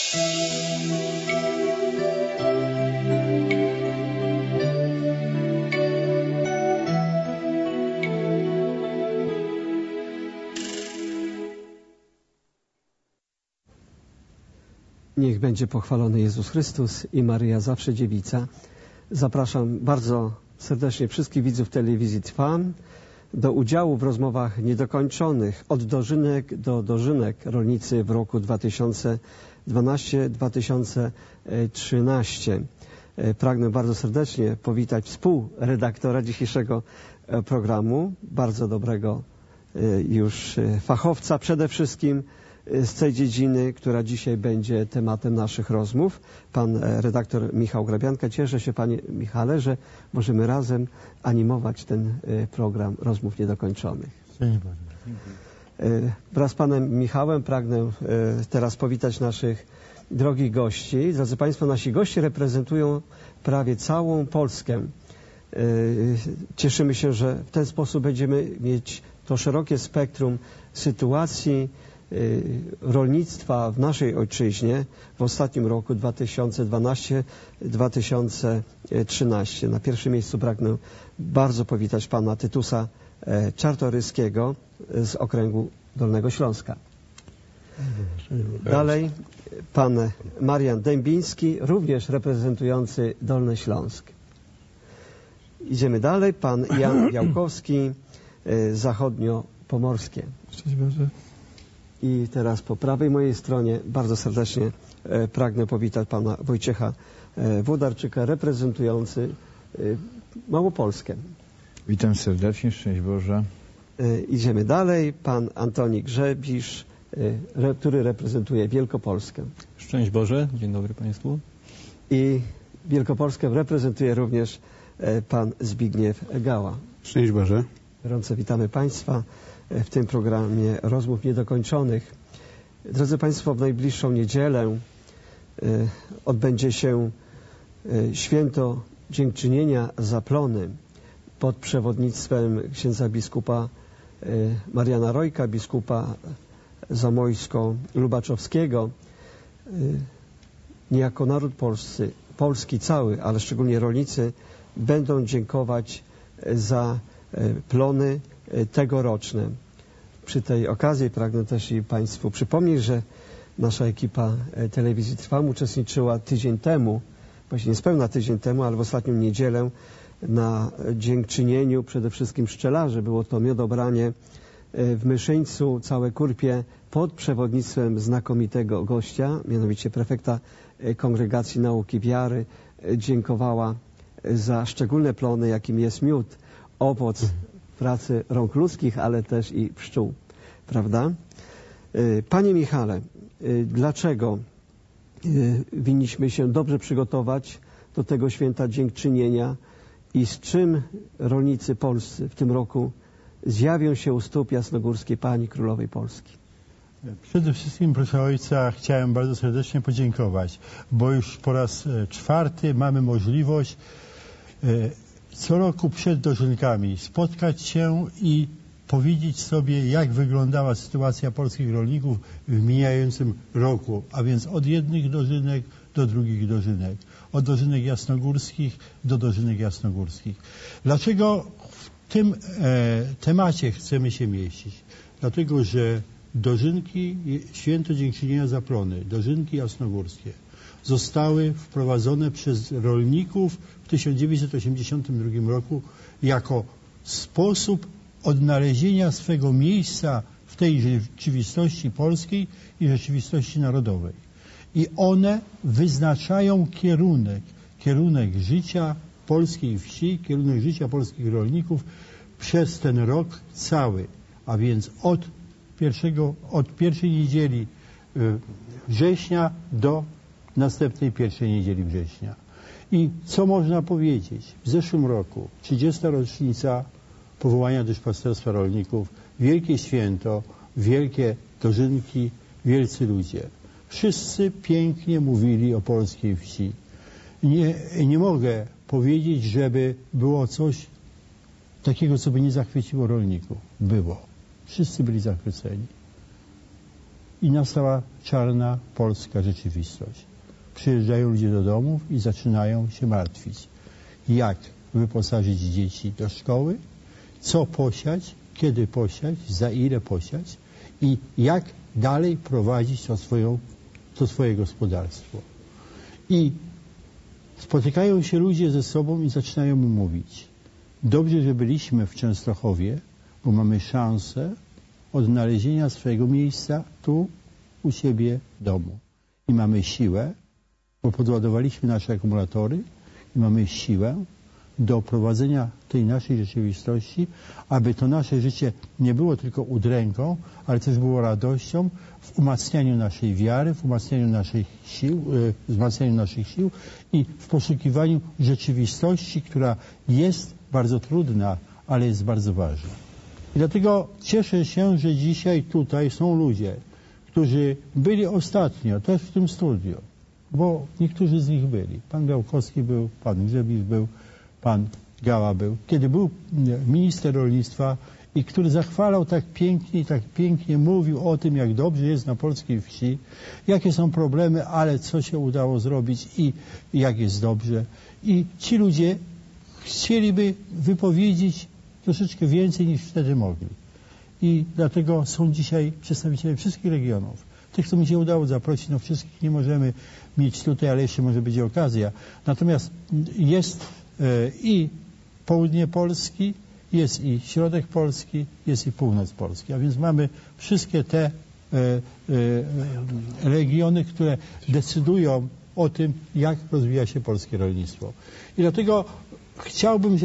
Niech będzie pochwalony Jezus Chrystus i Maryja zawsze dziewica. Zapraszam bardzo serdecznie wszystkich widzów telewizji Trwam do udziału w rozmowach niedokończonych od dożynek do dożynek rolnicy w roku 2012-2013. Pragnę bardzo serdecznie powitać współredaktora dzisiejszego programu, bardzo dobrego już fachowca przede wszystkim z tej dziedziny, która dzisiaj będzie tematem naszych rozmów. Pan redaktor Michał Grabianka. Cieszę się, panie Michale, że możemy razem animować ten program rozmów niedokończonych. Wraz z panem Michałem pragnę teraz powitać naszych drogich gości. Drodzy państwo, nasi goście reprezentują prawie całą Polskę. Cieszymy się, że w ten sposób będziemy mieć to szerokie spektrum sytuacji rolnictwa w naszej ojczyźnie w ostatnim roku 2012-2013. Na pierwszym miejscu pragnę bardzo powitać pana Tytusa Czartoryskiego z okręgu Dolnego Śląska. Dalej pan Marian Dębiński, również reprezentujący Dolny Śląsk. Idziemy dalej. Pan Jan Białkowski, Zachodnio-Pomorskie. Szczęść Boże. I teraz po prawej mojej stronie bardzo serdecznie pragnę powitać pana Wojciecha Włodarczyka, reprezentujący Małopolskę. Witam serdecznie, szczęść Boże. Idziemy dalej. Pan Antoni Grzebisz, który reprezentuje Wielkopolskę. Szczęść Boże, dzień dobry państwu. I Wielkopolskę reprezentuje również pan Zbigniew Gała. Szczęść Boże. Gorąco witamy państwa w tym programie Rozmów Niedokończonych. Drodzy państwo, w najbliższą niedzielę odbędzie się święto dziękczynienia za plony pod przewodnictwem księdza biskupa Mariana Rojka, biskupa zamojsko-lubaczowskiego. Niejako naród polski cały, ale szczególnie rolnicy będą dziękować za plony tegoroczne. Przy tej okazji pragnę też i państwu przypomnieć, że nasza ekipa telewizji Trwam uczestniczyła tydzień temu, właśnie niespełna tydzień temu, ale w ostatnią niedzielę na dziękczynieniu przede wszystkim pszczelarzy. Było to miodobranie w Myszyńcu, całe Kurpie pod przewodnictwem znakomitego gościa, mianowicie prefekta Kongregacji Nauki Wiary. Dziękowała za szczególne plony, jakim jest miód, owoc pracy rąk ludzkich, ale też i pszczół. Prawda? Panie Michale, dlaczego winniśmy się dobrze przygotować do tego święta dziękczynienia i z czym rolnicy polscy w tym roku zjawią się u stóp Jasnogórskiej Pani Królowej Polski? Przede wszystkim, proszę ojca, chciałem bardzo serdecznie podziękować, bo już po raz czwarty mamy możliwość co roku przed dożynkami spotkać się i powiedzieć sobie, jak wyglądała sytuacja polskich rolników w mijającym roku, a więc od jednych dożynek do drugich dożynek, od dożynek jasnogórskich do dożynek jasnogórskich. Dlaczego w tym temacie chcemy się mieścić? Dlatego, że dożynki, święto dziękczynienia za plony, dożynki jasnogórskie zostały wprowadzone przez rolników w 1982 roku jako sposób odnalezienia swego miejsca w tej rzeczywistości polskiej i rzeczywistości narodowej. I one wyznaczają kierunek życia polskiej wsi, kierunek życia polskich rolników przez ten rok cały, a więc od pierwszej niedzieli września do następnej pierwszej niedzieli września. I co można powiedzieć? W zeszłym roku 30. rocznica powołania duszpasterstwa rolników, wielkie święto, wielkie dożynki, wielcy ludzie. Wszyscy pięknie mówili o polskiej wsi. Nie mogę powiedzieć, żeby było coś takiego, co by nie zachwyciło rolników. Było. Wszyscy byli zachwyceni. i nastała czarna polska rzeczywistość. Przyjeżdżają ludzie do domów i zaczynają się martwić. Jak wyposażyć dzieci do szkoły, co posiać, kiedy posiać, za ile posiać i jak dalej prowadzić to swoje gospodarstwo. I spotykają się ludzie ze sobą i zaczynają mu mówić: dobrze, że byliśmy w Częstochowie, bo mamy szansę odnalezienia swojego miejsca tu, u siebie w domu. I mamy siłę, bo podładowaliśmy nasze akumulatory i mamy siłę do prowadzenia tej naszej rzeczywistości, aby to nasze życie nie było tylko udręką, ale też było radością w umacnianiu naszej wiary, w umacnianiu naszych sił, wzmacnianiu naszych sił i w poszukiwaniu rzeczywistości, która jest bardzo trudna, ale jest bardzo ważna. I dlatego cieszę się, że dzisiaj tutaj są ludzie, którzy byli ostatnio też w tym studiu, bo niektórzy z nich byli. Pan Białkowski był, pan Grzebisz był, pan Gała był, kiedy był minister rolnictwa i który zachwalał tak pięknie mówił o tym, jak dobrze jest na polskiej wsi, jakie są problemy, ale co się udało zrobić i jak jest dobrze. I ci ludzie chcieliby wypowiedzieć troszeczkę więcej niż wtedy mogli. I dlatego są dzisiaj przedstawiciele wszystkich regionów. Tych, co mi się udało zaprosić, no wszystkich nie możemy mieć tutaj, ale jeszcze może będzie okazja. Natomiast jest i południe Polski, jest i środek Polski, jest i północ Polski. A więc mamy wszystkie te regiony, które decydują o tym, jak rozwija się polskie rolnictwo. I dlatego chciałbym,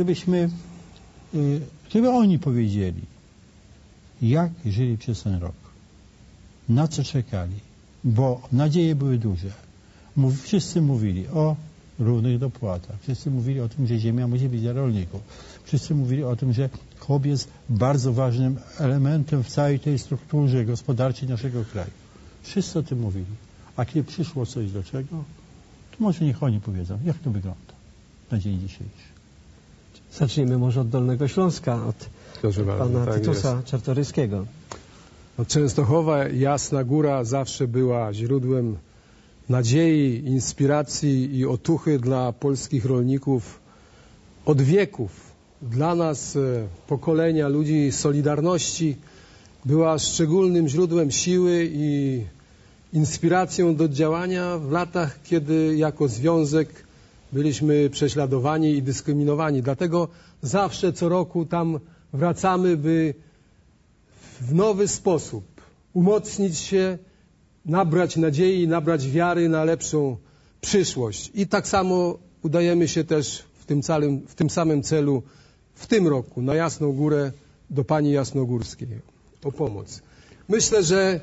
żeby oni powiedzieli, jak żyli przez ten rok, na co czekali, bo nadzieje były duże. Wszyscy mówili o równych dopłatach, wszyscy mówili o tym, że ziemia musi być dla rolników, wszyscy mówili o tym, że chłop jest bardzo ważnym elementem w całej tej strukturze gospodarczej naszego kraju. Wszyscy o tym mówili. A kiedy przyszło coś do czego, to może niech oni powiedzą, jak to wygląda na dzień dzisiejszy. Zaczniemy może od Dolnego Śląska, od pana Tytusa Czartoryskiego. Częstochowa, Jasna Góra zawsze była źródłem nadziei, inspiracji i otuchy dla polskich rolników od wieków. Dla nas, pokolenia ludzi Solidarności, była szczególnym źródłem siły i inspiracją do działania w latach, kiedy jako związek byliśmy prześladowani i dyskryminowani. Dlatego zawsze co roku tam wracamy, by w nowy sposób umocnić się, nabrać nadziei, nabrać wiary na lepszą przyszłość. I tak samo udajemy się też w tym samym celu w tym roku na Jasną Górę do pani Jasnogórskiej o pomoc. Myślę, że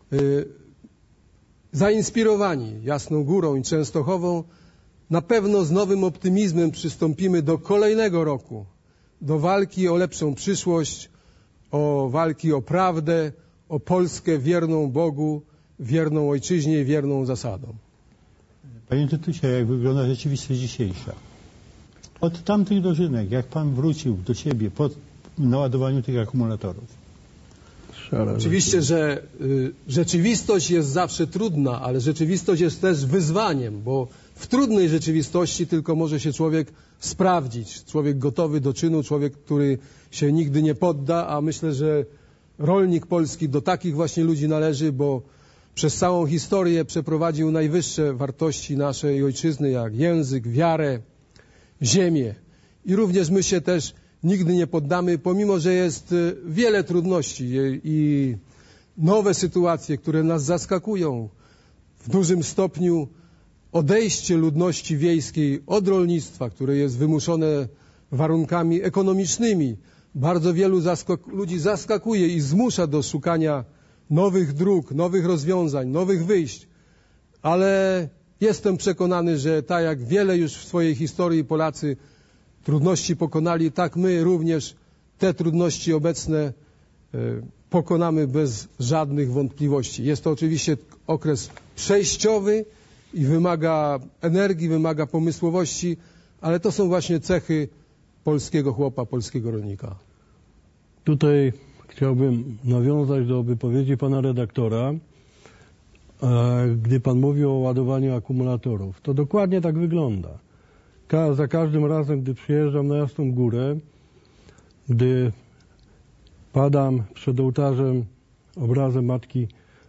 zainspirowani Jasną Górą i Częstochową na pewno z nowym optymizmem przystąpimy do kolejnego roku, do walki o lepszą przyszłość, o walki o prawdę, o Polskę wierną Bogu, wierną Ojczyźnie i wierną zasadom. Panie Tytusie, jak wygląda rzeczywistość dzisiejsza? Od tamtych dożynek, jak Pan wrócił do siebie po naładowaniu tych akumulatorów? Oczywiście, że rzeczywistość jest zawsze trudna, ale rzeczywistość jest też wyzwaniem, bo w trudnej rzeczywistości tylko może się człowiek sprawdzić. Człowiek gotowy do czynu, człowiek, który się nigdy nie podda, a myślę, że rolnik polski do takich właśnie ludzi należy, bo przez całą historię przeprowadził najwyższe wartości naszej ojczyzny, jak język, wiarę, ziemię. I również my się też nigdy nie poddamy, pomimo że jest wiele trudności i nowe sytuacje, które nas zaskakują. W dużym stopniu odejście ludności wiejskiej od rolnictwa, które jest wymuszone warunkami ekonomicznymi, bardzo wielu ludzi zaskakuje i zmusza do szukania nowych dróg, nowych rozwiązań, nowych wyjść. Ale jestem przekonany, że tak jak wiele już w swojej historii Polacy trudności pokonali, tak my również te trudności obecne pokonamy bez żadnych wątpliwości. Jest to oczywiście okres przejściowy i wymaga energii, wymaga pomysłowości, ale to są właśnie cechy polskiego chłopa, polskiego rolnika. Tutaj chciałbym nawiązać do wypowiedzi pana redaktora gdy Pan mówił o ładowaniu akumulatorów. To dokładnie tak wygląda. Za każdym razem, gdy przyjeżdżam na Jasną Górę, gdy padam przed ołtarzem obrazem Matki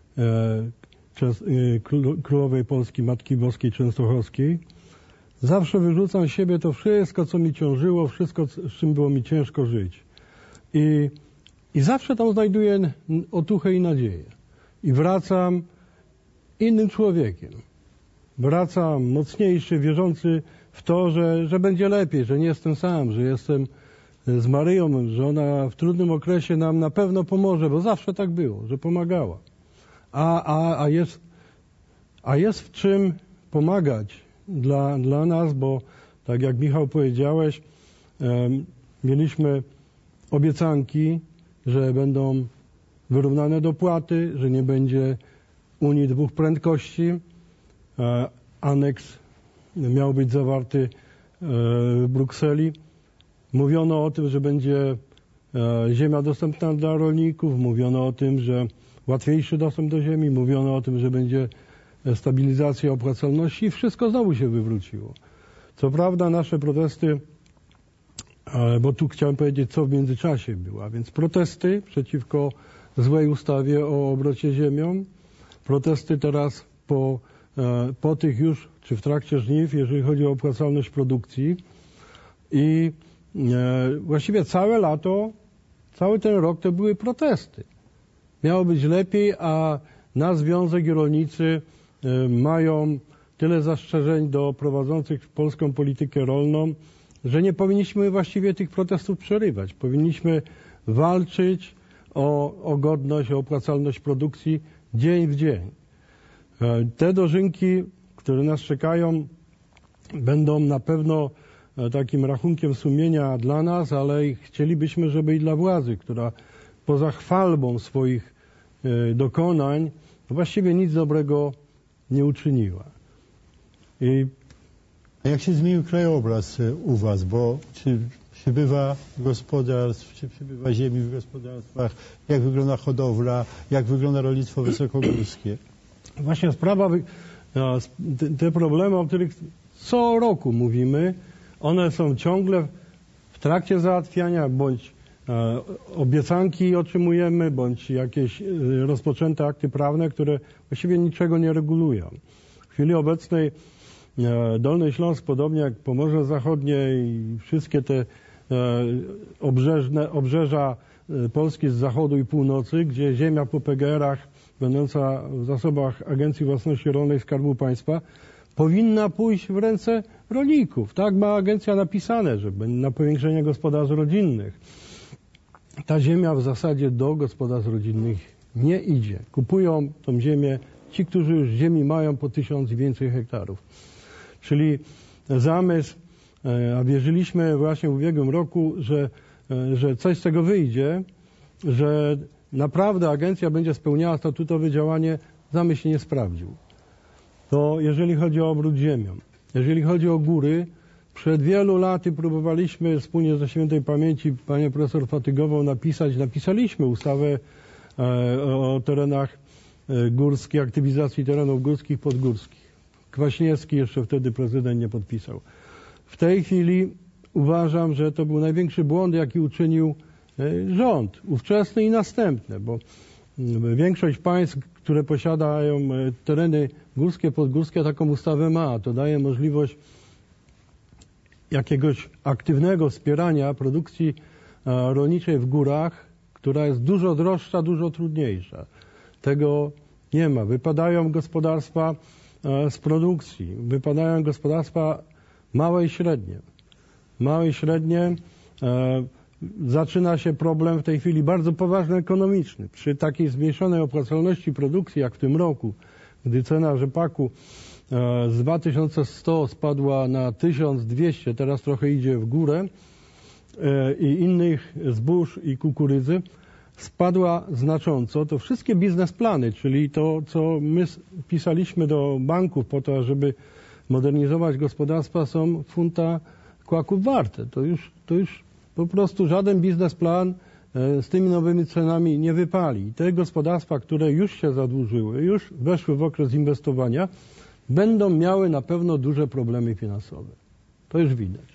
Królowej Polski, Matki Boskiej Częstochowskiej, zawsze wyrzucam z siebie to wszystko, co mi ciążyło, wszystko, z czym było mi ciężko żyć. I zawsze tam znajduję otuchę i nadzieję. I wracam innym człowiekiem. Wracam mocniejszy, wierzący w to, że będzie lepiej, że nie jestem sam, że jestem z Maryją, że ona w trudnym okresie nam na pewno pomoże, bo zawsze tak było, że pomagała. A jest w czym pomagać dla nas, bo tak jak Michał powiedziałeś, mieliśmy obiecanki, że będą wyrównane dopłaty, że nie będzie Unii dwóch prędkości. Aneks miał być zawarty w Brukseli. Mówiono o tym, że będzie ziemia dostępna dla rolników, mówiono o tym, że łatwiejszy dostęp do ziemi, mówiono o tym, że będzie stabilizacja opłacalności i wszystko znowu się wywróciło. Co prawda nasze protesty, bo tu chciałem powiedzieć, co w międzyczasie było, a więc protesty przeciwko złej ustawie o obrocie ziemią, protesty teraz po tych już, czy w trakcie żniw, jeżeli chodzi o opłacalność produkcji i właściwie całe lato, cały ten rok to były protesty. Miało być lepiej, a nasz związek i rolnicy mają tyle zastrzeżeń do prowadzących polską politykę rolną, że nie powinniśmy tych protestów przerywać. Powinniśmy walczyć o godność, o opłacalność produkcji dzień w dzień. Te dożynki, które nas czekają, będą na pewno takim rachunkiem sumienia dla nas, ale chcielibyśmy, żeby i dla władzy, która poza chwalbą swoich dokonań właściwie nic dobrego nie uczyniła. A jak się zmienił krajobraz u was? Bo czy przybywa gospodarstw, czy przybywa ziemi w gospodarstwach? Jak wygląda hodowla? Jak wygląda rolnictwo wysokogórskie? Właśnie te problemy, o których co roku mówimy, one są ciągle w trakcie załatwiania, bądź obiecanki otrzymujemy, bądź jakieś rozpoczęte akty prawne, które właściwie niczego nie regulują. W chwili obecnej Dolny Śląsk, podobnie jak Pomorze Zachodnie i wszystkie te obrzeża Polski z zachodu i północy, gdzie ziemia po PGR-ach będąca w zasobach Agencji Własności Rolnej Skarbu Państwa powinna pójść w ręce rolników. Tak ma agencja napisane, że na powiększenie gospodarstw rodzinnych. Ta ziemia w zasadzie do gospodarstw rodzinnych nie idzie. Kupują tą ziemię ci, którzy już ziemi mają po 1000 i więcej hektarów. Czyli zamysł, a wierzyliśmy właśnie w ubiegłym roku, że coś z tego wyjdzie, że naprawdę agencja będzie spełniała statutowe działanie, zamysł się nie sprawdził. To jeżeli chodzi o obrót ziemią, jeżeli chodzi o góry, przed wielu laty próbowaliśmy wspólnie ze świętej pamięci panią profesor Fatygową napisaliśmy ustawę o terenach górskich, aktywizacji terenów górskich, podgórskich. Kwaśniewski jeszcze wtedy prezydent nie podpisał. W tej chwili uważam, że to był największy błąd, jaki uczynił rząd ówczesny i następne, bo większość państw, które posiadają tereny górskie, podgórskie, taką ustawę ma. To daje możliwość jakiegoś aktywnego wspierania produkcji rolniczej w górach, która jest dużo droższa, dużo trudniejsza. Tego nie ma. Wypadają gospodarstwa z produkcji, wypadają gospodarstwa małe i średnie. Małe i średnie. Zaczyna się problem w tej chwili bardzo poważny ekonomiczny. Przy takiej zmniejszonej opłacalności produkcji, jak w tym roku, gdy cena rzepaku z 2100 spadła na 1200, teraz trochę idzie w górę, i innych zbóż i kukurydzy, spadła znacząco. To wszystkie biznesplany, czyli to, co my pisaliśmy do banków po to, żeby modernizować gospodarstwa, są funta kłaków warte. To już po prostu żaden biznesplan z tymi nowymi cenami nie wypali. Te gospodarstwa, które już się zadłużyły, już weszły w okres inwestowania, będą miały na pewno duże problemy finansowe. To już widać.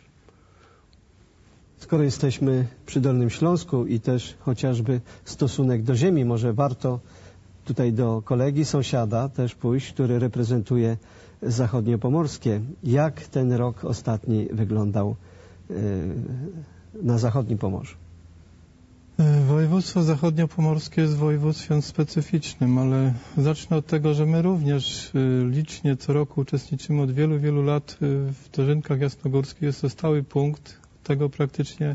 Skoro jesteśmy przy Dolnym Śląsku i też chociażby stosunek do ziemi, może warto tutaj do kolegi, sąsiada też pójść, który reprezentuje zachodniopomorskie. Jak ten rok ostatni wyglądał na zachodnim Pomorzu? Województwo zachodniopomorskie jest województwem specyficznym, ale zacznę od tego, że my również licznie co roku uczestniczymy od wielu, wielu lat w dożynkach jasnogórskich. Jest to stały punkt. Tego praktycznie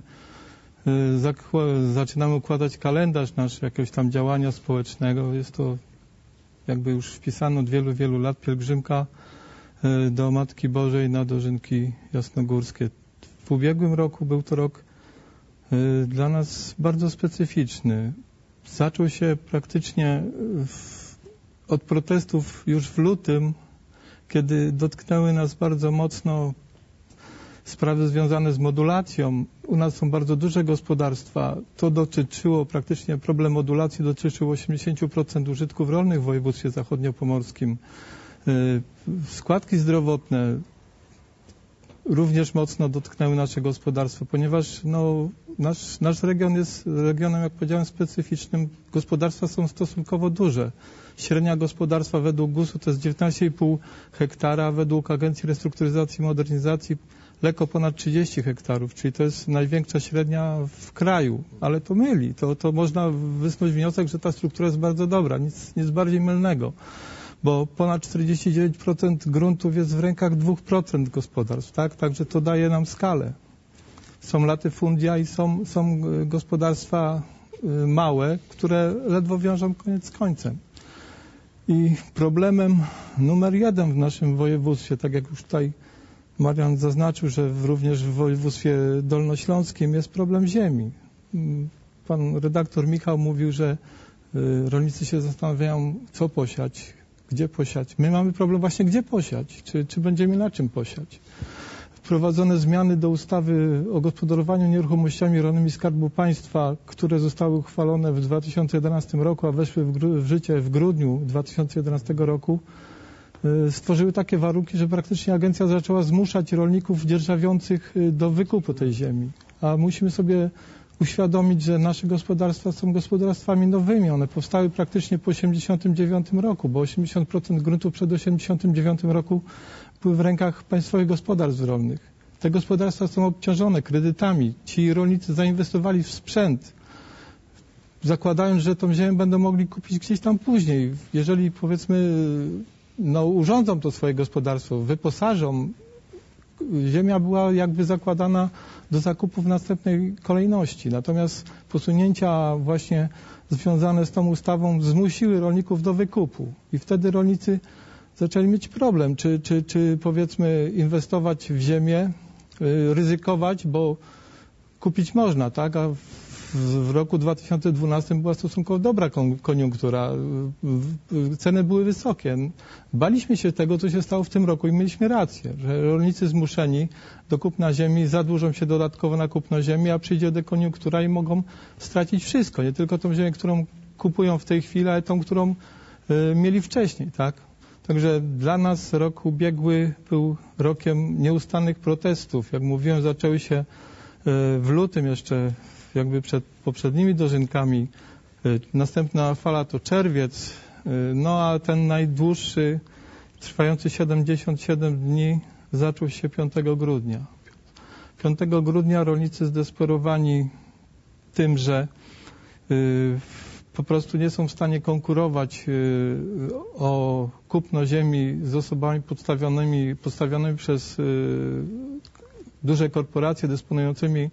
zaczynamy układać kalendarz nasz jakiegoś tam działania społecznego. Jest to jakby już wpisane od wielu, wielu lat pielgrzymka do Matki Bożej na dożynki jasnogórskie. W ubiegłym roku był to rok dla nas bardzo specyficzny. Zaczął się praktycznie od protestów już w lutym, kiedy dotknęły nas bardzo mocno sprawy związane z modulacją. U nas są bardzo duże gospodarstwa. To dotyczyło praktycznie, problem modulacji dotyczył 80% użytków rolnych w województwie zachodniopomorskim. Składki zdrowotne również mocno dotknęły nasze gospodarstwo, ponieważ nasz region jest regionem, jak powiedziałem, specyficznym. Gospodarstwa są stosunkowo duże. Średnia gospodarstwa według GUS-u to jest 19,5 hektara, według Agencji Restrukturyzacji i Modernizacji lekko ponad 30 hektarów, czyli to jest największa średnia w kraju, ale to myli. To można wysnuć wniosek, że ta struktura jest bardzo dobra, nic bardziej mylnego, bo ponad 49% gruntów jest w rękach 2% gospodarstw, tak? Także to daje nam skalę. Są latyfundia i są gospodarstwa małe, które ledwo wiążą koniec z końcem. I problemem numer 1 w naszym województwie, tak jak już tutaj Marian zaznaczył, że również w województwie dolnośląskim jest problem ziemi. Pan redaktor Michał mówił, że rolnicy się zastanawiają, co posiać, gdzie posiać. My mamy problem właśnie, gdzie posiać, czy będziemy na czym posiać. Wprowadzone zmiany do ustawy o gospodarowaniu nieruchomościami rolnymi Skarbu Państwa, które zostały uchwalone w 2011 roku, a weszły w życie w grudniu 2011 roku, stworzyły takie warunki, że praktycznie agencja zaczęła zmuszać rolników dzierżawiących do wykupu tej ziemi. A musimy sobie uświadomić, że nasze gospodarstwa są gospodarstwami nowymi. One powstały praktycznie po 1989 roku, bo 80% gruntów przed 1989 roku były w rękach państwowych gospodarstw rolnych. Te gospodarstwa są obciążone kredytami. Ci rolnicy zainwestowali w sprzęt, zakładając, że tą ziemię będą mogli kupić gdzieś tam później. Jeżeli, powiedzmy, urządzą to swoje gospodarstwo, wyposażą, ziemia była jakby zakładana do zakupu w następnej kolejności. Natomiast posunięcia właśnie związane z tą ustawą zmusiły rolników do wykupu. I wtedy rolnicy zaczęli mieć problem, czy powiedzmy inwestować w ziemię, ryzykować, bo kupić można, tak? A w roku 2012 była stosunkowo dobra koniunktura. Ceny były wysokie. Baliśmy się tego, co się stało w tym roku i mieliśmy rację, że rolnicy zmuszeni do kupna ziemi zadłużą się dodatkowo na kupno ziemi, a przyjdzie dekoniunktura i mogą stracić wszystko. Nie tylko tą ziemię, którą kupują w tej chwili, ale tą, którą mieli wcześniej, tak? Także dla nas rok ubiegły był rokiem nieustannych protestów. Jak mówiłem, zaczęły się w lutym jeszcze jakby przed poprzednimi dożynkami. Następna fala to czerwiec, a ten najdłuższy, trwający 77 dni, zaczął się 5 grudnia. 5 grudnia rolnicy zdesperowani tym, że po prostu nie są w stanie konkurować o kupno ziemi z osobami podstawionymi przez duże korporacje dysponującymi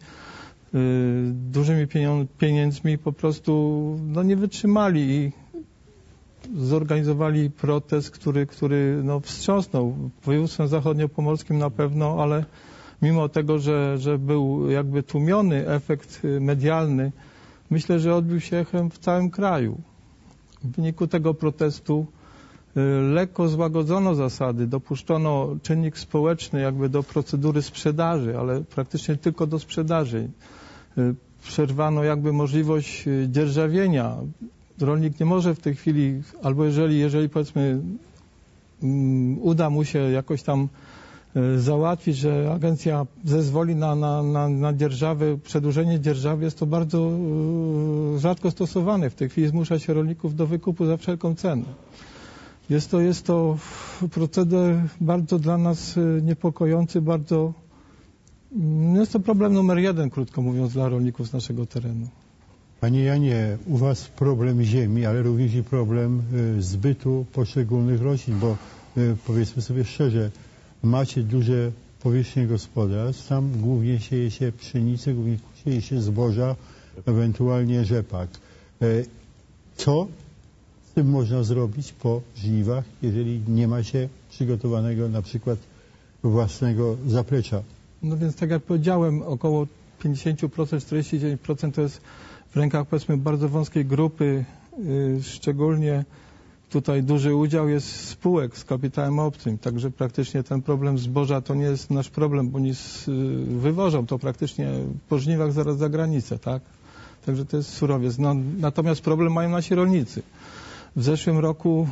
dużymi pieniędzmi, po prostu nie wytrzymali i zorganizowali protest, który wstrząsnął województwem zachodniopomorskim na pewno, ale mimo tego, że był jakby tłumiony efekt medialny, myślę, że odbił się echem w całym kraju. W wyniku tego protestu lekko złagodzono zasady, dopuszczono czynnik społeczny jakby do procedury sprzedaży, ale praktycznie tylko do sprzedaży. przerwano jakby możliwość dzierżawienia. Rolnik nie może w tej chwili, albo jeżeli powiedzmy uda mu się jakoś tam załatwić, że agencja zezwoli na dzierżawę, przedłużenie dzierżawy, jest to bardzo rzadko stosowane. W tej chwili zmusza się rolników do wykupu za wszelką cenę. Jest to proceder bardzo dla nas niepokojący, jest to problem numer 1, krótko mówiąc, dla rolników z naszego terenu. Panie Janie, u Was problem ziemi, ale również i problem zbytu poszczególnych roślin, bo powiedzmy sobie szczerze, macie duże powierzchnie gospodarstw, tam głównie sieje się pszenicę, głównie sieje się zboża, ewentualnie rzepak. Co z tym można zrobić po żniwach, jeżeli nie ma się przygotowanego na przykład własnego zaplecza? No więc tak jak powiedziałem, około 50%, 49% to jest w rękach powiedzmy bardzo wąskiej grupy, szczególnie tutaj duży udział jest spółek z kapitałem obcym, także praktycznie ten problem zboża to nie jest nasz problem, bo oni wywożą to praktycznie po żniwach zaraz za granicę, tak? Także to jest surowiec. No, natomiast problem mają nasi rolnicy. W zeszłym roku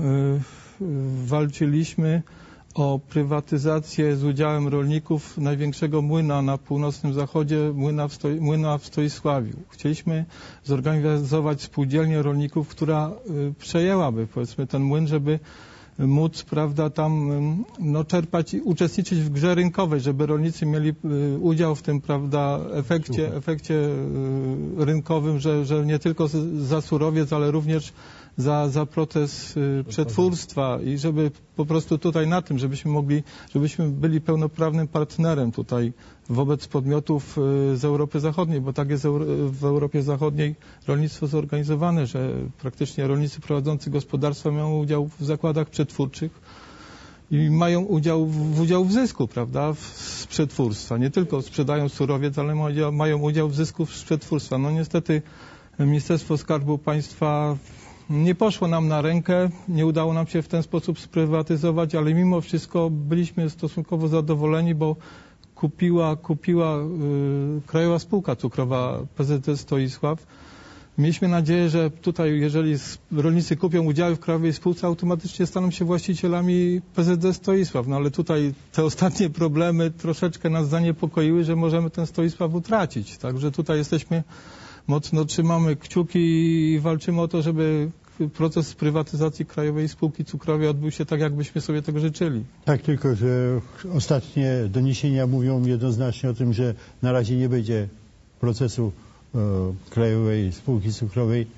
walczyliśmy o prywatyzację z udziałem rolników największego młyna na północnym zachodzie, młyna w Stoisławiu. Chcieliśmy zorganizować spółdzielnię rolników, która przejęłaby powiedzmy ten młyn, żeby móc, prawda, tam czerpać i uczestniczyć w grze rynkowej, żeby rolnicy mieli udział w tym, prawda, efekcie rynkowym, że nie tylko za surowiec, ale również za proces przetwórstwa i żeby po prostu tutaj na tym, żebyśmy byli pełnoprawnym partnerem tutaj wobec podmiotów z Europy Zachodniej, bo tak jest w Europie Zachodniej rolnictwo zorganizowane, że praktycznie rolnicy prowadzący gospodarstwa mają udział w zakładach przetwórczych i mają udział w zysku, prawda, z przetwórstwa. Nie tylko sprzedają surowiec, ale mają udział w zysku z przetwórstwa. No niestety Ministerstwo Skarbu Państwa nie poszło nam na rękę, nie udało nam się w ten sposób sprywatyzować, ale mimo wszystko byliśmy stosunkowo zadowoleni, bo kupiła Krajowa Spółka Cukrowa PZD Stoisław. Mieliśmy nadzieję, że tutaj, jeżeli rolnicy kupią udziały w Krajowej Spółce, automatycznie staną się właścicielami PZD Stoisław. No ale tutaj te ostatnie problemy troszeczkę nas zaniepokoiły, że możemy ten Stoisław utracić. Także tutaj mocno trzymamy kciuki i walczymy o to, żeby proces prywatyzacji Krajowej Spółki Cukrowej odbył się tak, jakbyśmy sobie tego życzyli. Tak, tylko że ostatnie doniesienia mówią jednoznacznie o tym, że na razie nie będzie procesu Krajowej Spółki Cukrowej,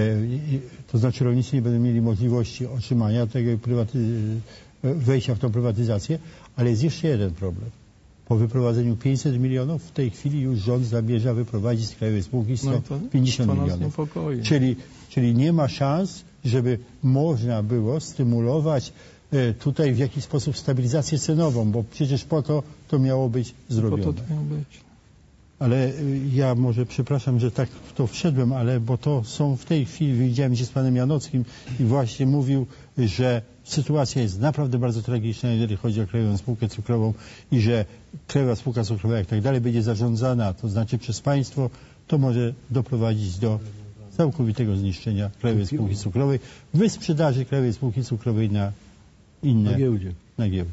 to znaczy rolnicy nie będą mieli możliwości otrzymania tego wejścia w tą prywatyzację, ale jest jeszcze jeden problem. Po wyprowadzeniu 500 milionów w tej chwili już rząd zamierza wyprowadzić z Krajowej Spółki 150 milionów. Czyli nie ma szans, żeby można było stymulować tutaj w jakiś sposób stabilizację cenową, bo przecież po to miało być zrobione. Po to miało być. Ale ja może przepraszam, że tak w to wszedłem, ale bo to są w tej chwili, widziałem się z panem Janockim i właśnie mówił, że sytuacja jest naprawdę bardzo tragiczna, jeżeli chodzi o Krajową Spółkę Cukrową i że Krajowa Spółka Cukrowa, jak tak dalej, będzie zarządzana, to znaczy przez państwo, to może doprowadzić do całkowitego zniszczenia Krajowej Spółki Cukrowej, wysprzedaży Krajowej Spółki Cukrowej na inne... Na giełdę.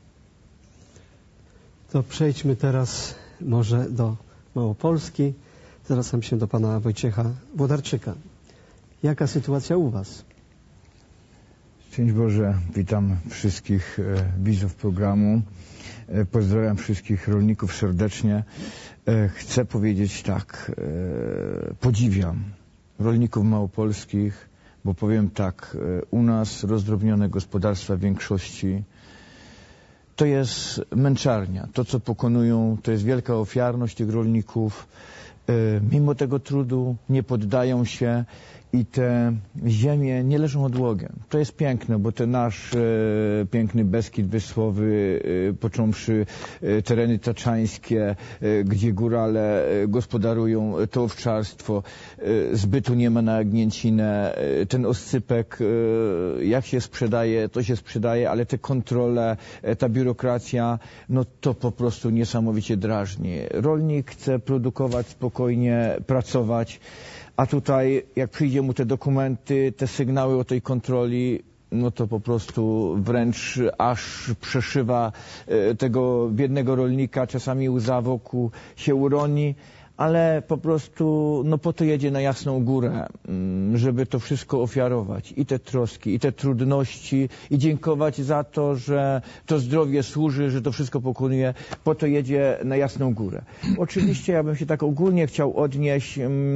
To przejdźmy teraz może do Małopolski. Zwracam się do pana Wojciecha Włodarczyka. Jaka sytuacja u was? Szczęść Boże, witam wszystkich widzów programu. Pozdrawiam wszystkich rolników serdecznie. Chcę powiedzieć tak, podziwiam rolników małopolskich, bo powiem tak, u nas rozdrobnione gospodarstwa w większości to jest męczarnia. To, co pokonują, to jest wielka ofiarność tych rolników. Mimo tego trudu nie poddają się i te ziemie nie leżą odłogiem. To jest piękne, bo ten nasz piękny Beskid Wysłowy, począwszy tereny taczańskie, gdzie górale gospodarują to owczarstwo, zbytu nie ma na Jagnięcinę, ten oscypek, jak się sprzedaje, to się sprzedaje, ale te kontrole, ta biurokracja, no to po prostu niesamowicie drażni. Rolnik chce produkować spokojnie, pracować, a tutaj, jak przyjdzie mu te dokumenty, te sygnały o tej kontroli, no to po prostu wręcz aż przeszywa tego biednego rolnika, czasami łza wokół się uroni, ale po prostu, no po to jedzie na Jasną Górę, żeby to wszystko ofiarować, i te troski, i te trudności, i dziękować za to, że to zdrowie służy, że to wszystko pokonuje, po to jedzie na Jasną Górę. Oczywiście ja bym się tak ogólnie chciał odnieść.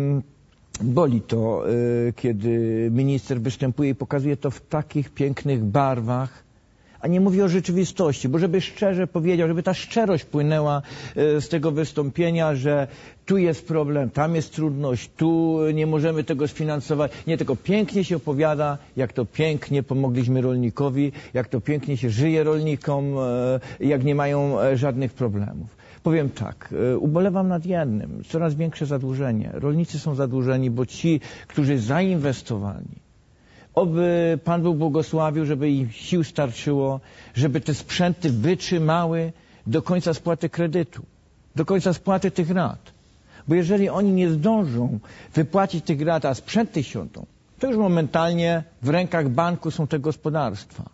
Boli to, kiedy minister występuje i pokazuje to w takich pięknych barwach, a nie mówi o rzeczywistości, bo żeby szczerze powiedział, żeby ta szczerość płynęła z tego wystąpienia, że tu jest problem, tam jest trudność, tu nie możemy tego sfinansować. Nie, tylko pięknie się opowiada, jak to pięknie pomogliśmy rolnikowi, jak to pięknie się żyje rolnikom, jak nie mają żadnych problemów. Powiem tak, ubolewam nad jednym, coraz większe zadłużenie. Rolnicy są zadłużeni, bo ci, którzy zainwestowali, oby Pan Bóg błogosławił, żeby im sił starczyło, żeby te sprzęty wytrzymały do końca spłaty kredytu, do końca spłaty tych rat. Bo jeżeli oni nie zdążą wypłacić tych rat, a sprzęty siądą, to już momentalnie w rękach banku są te gospodarstwa.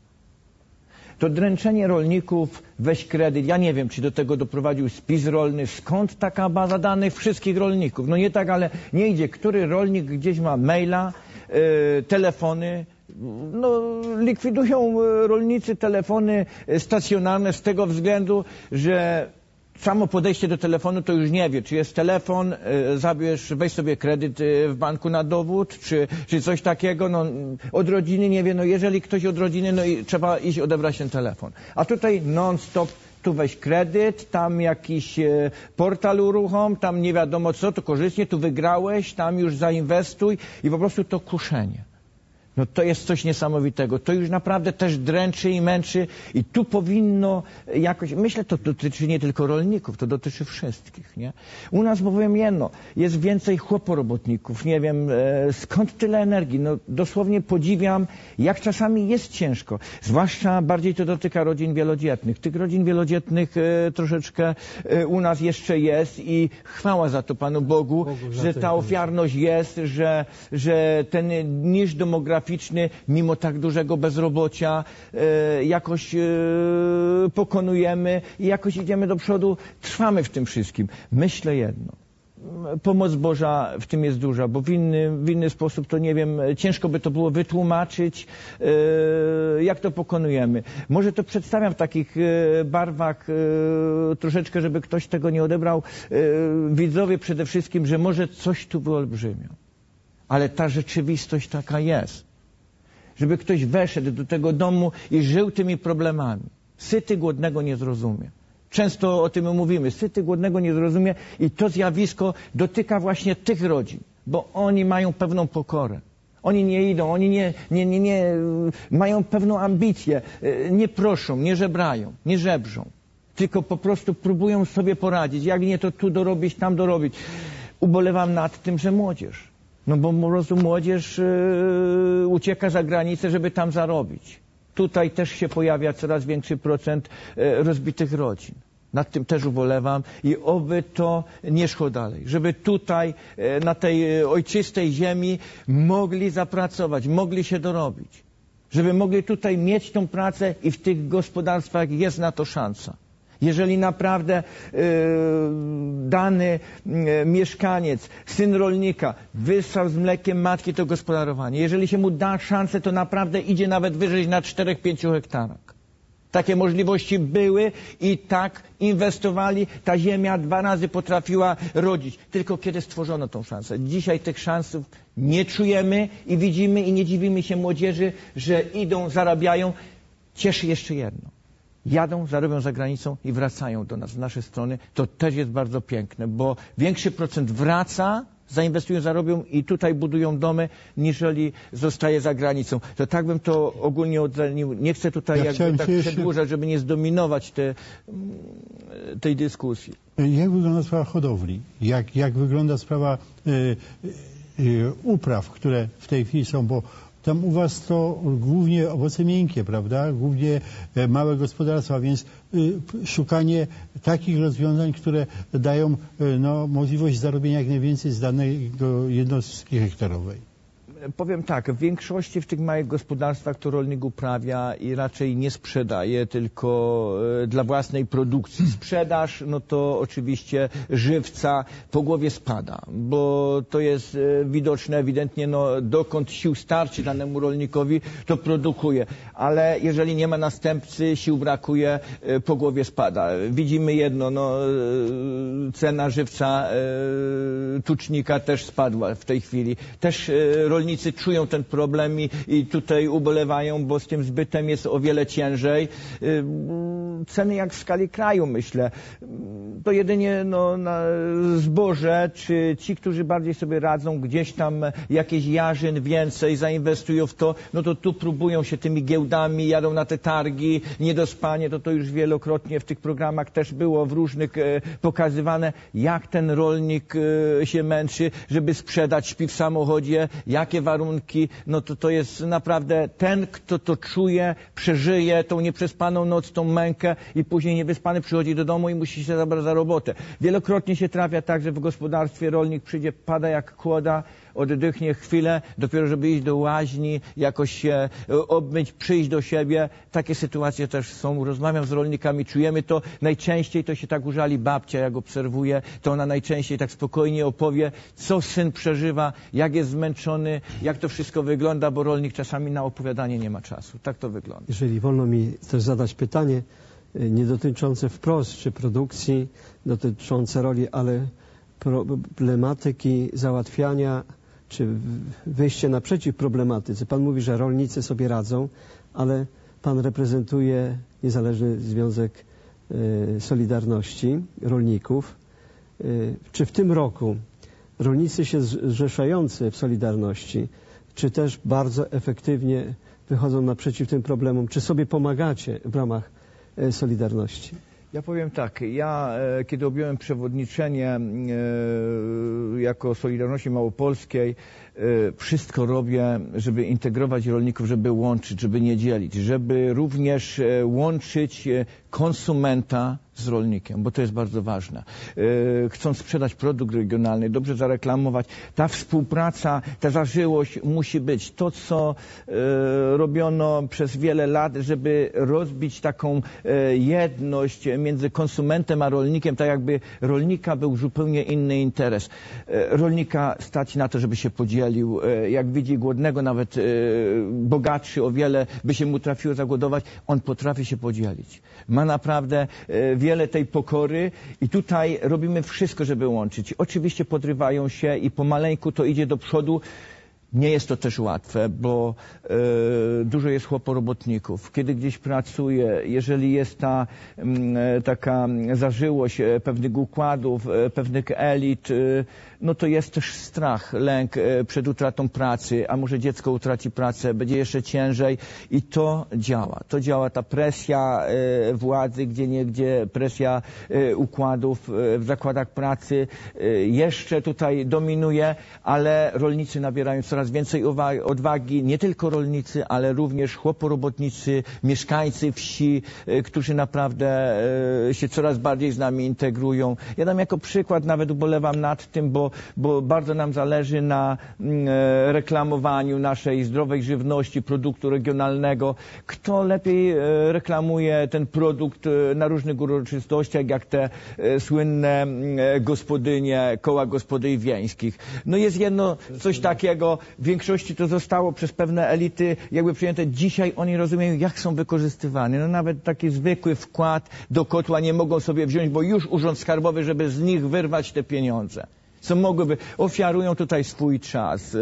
To dręczenie rolników, weź kredyt, ja nie wiem, czy do tego doprowadził spis rolny, skąd taka baza danych wszystkich rolników. No nie tak, ale nie idzie. Który rolnik gdzieś ma maila, telefony, no likwidują rolnicy telefony stacjonarne z tego względu, że samo podejście do telefonu to już nie wie, czy jest telefon, weź sobie kredyt w banku na dowód, czy coś takiego, no od rodziny nie wie, no jeżeli ktoś od rodziny, no i trzeba iść odebrać ten telefon. A tutaj non-stop, tu weź kredyt, tam jakiś portal uruchom, tam nie wiadomo co, to korzystnie, tu wygrałeś, tam już zainwestuj i po prostu to kuszenie. No to jest coś niesamowitego. To już naprawdę też dręczy i męczy i tu powinno jakoś... Myślę, to dotyczy nie tylko rolników, to dotyczy wszystkich, nie? U nas, bo powiem jedno, jest więcej chłoporobotników. Nie wiem, skąd tyle energii. No dosłownie podziwiam, jak czasami jest ciężko. Zwłaszcza bardziej to dotyka rodzin wielodzietnych. Tych rodzin wielodzietnych troszeczkę u nas jeszcze jest i chwała za to Panu Bogu, że ta ofiarność jest, że ten niż demograficzny, mimo tak dużego bezrobocia, jakoś pokonujemy i jakoś idziemy do przodu, trwamy w tym wszystkim. Myślę jedno. Pomoc Boża w tym jest duża, bo w inny sposób to nie wiem, ciężko by to było wytłumaczyć, jak to pokonujemy. Może to przedstawiam w takich barwach troszeczkę, żeby ktoś tego nie odebrał. Widzowie przede wszystkim, że może coś tu wyolbrzymią. Ale ta rzeczywistość taka jest. Żeby ktoś weszedł do tego domu i żył tymi problemami. Syty głodnego nie zrozumie. Często o tym mówimy. Syty głodnego nie zrozumie i to zjawisko dotyka właśnie tych rodzin, bo oni mają pewną pokorę. Oni nie idą, oni nie mają pewną ambicję, nie proszą, nie żebrają, nie żebrzą, tylko po prostu próbują sobie poradzić. Jak nie, to tu dorobić, tam dorobić. Ubolewam nad tym, że młodzież. No bo po prostu młodzież ucieka za granicę, żeby tam zarobić. Tutaj też się pojawia coraz większy procent rozbitych rodzin. Nad tym też ubolewam i oby to nie szło dalej. Żeby tutaj, na tej ojczystej ziemi mogli zapracować, mogli się dorobić. Żeby mogli tutaj mieć tą pracę i w tych gospodarstwach jest na to szansa. Jeżeli naprawdę dany mieszkaniec, syn rolnika wyssał z mlekiem matki to gospodarowanie, jeżeli się mu da szansę, to naprawdę idzie nawet wyżej na 4-5 hektarach. Takie możliwości były i tak inwestowali. Ta ziemia 2 razy potrafiła rodzić. Tylko kiedy stworzono tą szansę. Dzisiaj tych szansów nie czujemy i widzimy i nie dziwimy się młodzieży, że idą, zarabiają. Cieszy jeszcze jedno. Jadą, zarobią za granicą i wracają do nas, w nasze strony. To też jest bardzo piękne, bo większy procent wraca zainwestują, zarobią i tutaj budują domy, niżeli zostaje za granicą. To tak bym to ogólnie ocenił. Nie chcę tutaj jakby tak przedłużać, żeby nie zdominować tej dyskusji. Jak wygląda sprawa hodowli? Jak wygląda sprawa upraw, które w tej chwili są, bo tam u was to głównie owoce miękkie, prawda? Głównie małe gospodarstwa, więc szukanie takich rozwiązań, które dają możliwość zarobienia jak najwięcej z danego jednostki hektarowej. Powiem tak, w większości w tych małych gospodarstwach to rolnik uprawia i raczej nie sprzedaje, tylko dla własnej produkcji. Sprzedaż, no to oczywiście żywca po głowie spada, bo to jest widoczne ewidentnie, no dokąd sił starczy danemu rolnikowi, to produkuje. Ale jeżeli nie ma następcy, sił brakuje, po głowie spada. Widzimy jedno, no cena żywca tucznika też spadła w tej chwili. Też rolnicy czują ten problem i tutaj ubolewają, bo z tym zbytem jest o wiele ciężej. Ceny jak w skali kraju, myślę. To jedynie na zboże, czy ci, którzy bardziej sobie radzą, gdzieś tam jakieś jarzyn więcej zainwestują w to, no to tu próbują się tymi giełdami, jadą na te targi, niedospanie, to już wielokrotnie w tych programach też było w różnych pokazywane, jak ten rolnik się męczy, żeby sprzedać, śpi w samochodzie, jakie warunki, no to jest naprawdę ten, kto to czuje, przeżyje tą nieprzespaną noc, tą mękę i później niewyspany przychodzi do domu i musi się zabrać za robotę. Wielokrotnie się trafia tak, że w gospodarstwie rolnik przyjdzie, pada jak kłoda, oddychnie chwilę, dopiero żeby iść do łaźni, jakoś się obmyć, przyjść do siebie. Takie sytuacje też są. Rozmawiam z rolnikami, czujemy to. Najczęściej to się tak użali babcia, jak obserwuję, to ona najczęściej tak spokojnie opowie, co syn przeżywa, jak jest zmęczony, jak to wszystko wygląda, bo rolnik czasami na opowiadanie nie ma czasu. Tak to wygląda. Jeżeli wolno mi też zadać pytanie, nie dotyczące wprost czy produkcji, dotyczące roli, ale problematyki załatwiania czy wyjście naprzeciw problematyce. Pan mówi, że rolnicy sobie radzą, ale pan reprezentuje Niezależny Związek Solidarności Rolników. Czy w tym roku rolnicy się zrzeszający w Solidarności, czy też bardzo efektywnie wychodzą naprzeciw tym problemom? Czy sobie pomagacie w ramach Solidarności? Ja powiem tak, ja kiedy objąłem przewodniczenie jako Solidarności Małopolskiej, wszystko robię, żeby integrować rolników, żeby łączyć, żeby nie dzielić, żeby również łączyć konsumenta z rolnikiem, bo to jest bardzo ważne. Chcą sprzedać produkt regionalny, dobrze zareklamować. Ta współpraca, ta zażyłość musi być. To, co robiono przez wiele lat, żeby rozbić taką jedność między konsumentem a rolnikiem, tak jakby rolnika był zupełnie inny interes. Rolnika stać na to, żeby się podzielił. Jak widzi głodnego, nawet bogatszy o wiele, by się mu trafiło zagłodować, on potrafi się podzielić. Ma naprawdę wiele tej pokory i tutaj robimy wszystko, żeby łączyć. Oczywiście podrywają się i pomaleńku to idzie do przodu. Nie jest to też łatwe, bo dużo jest chłoporobotników. Kiedy gdzieś pracuje, jeżeli jest taka zażyłość pewnych układów, pewnych elit, no to jest też strach, lęk przed utratą pracy, a może dziecko utraci pracę, będzie jeszcze ciężej i to działa. To działa ta presja władzy, gdzieniegdzie presja układów w zakładach pracy jeszcze tutaj dominuje, ale rolnicy nabierają coraz więcej odwagi, nie tylko rolnicy, ale również chłoporobotnicy, mieszkańcy wsi, którzy naprawdę się coraz bardziej z nami integrują. Ja dam jako przykład, nawet ubolewam nad tym, bo bardzo nam zależy na reklamowaniu naszej zdrowej żywności, produktu regionalnego. Kto lepiej reklamuje ten produkt na różnych uroczystościach, jak te słynne gospodynie, koła gospodyń wiejskich. No jest jedno coś takiego, w większości to zostało przez pewne elity jakby przyjęte. Dzisiaj oni rozumieją, jak są wykorzystywani. No nawet taki zwykły wkład do kotła nie mogą sobie wziąć, bo już Urząd Skarbowy, żeby z nich wyrwać te pieniądze. co mogłyby, ofiarują tutaj swój czas,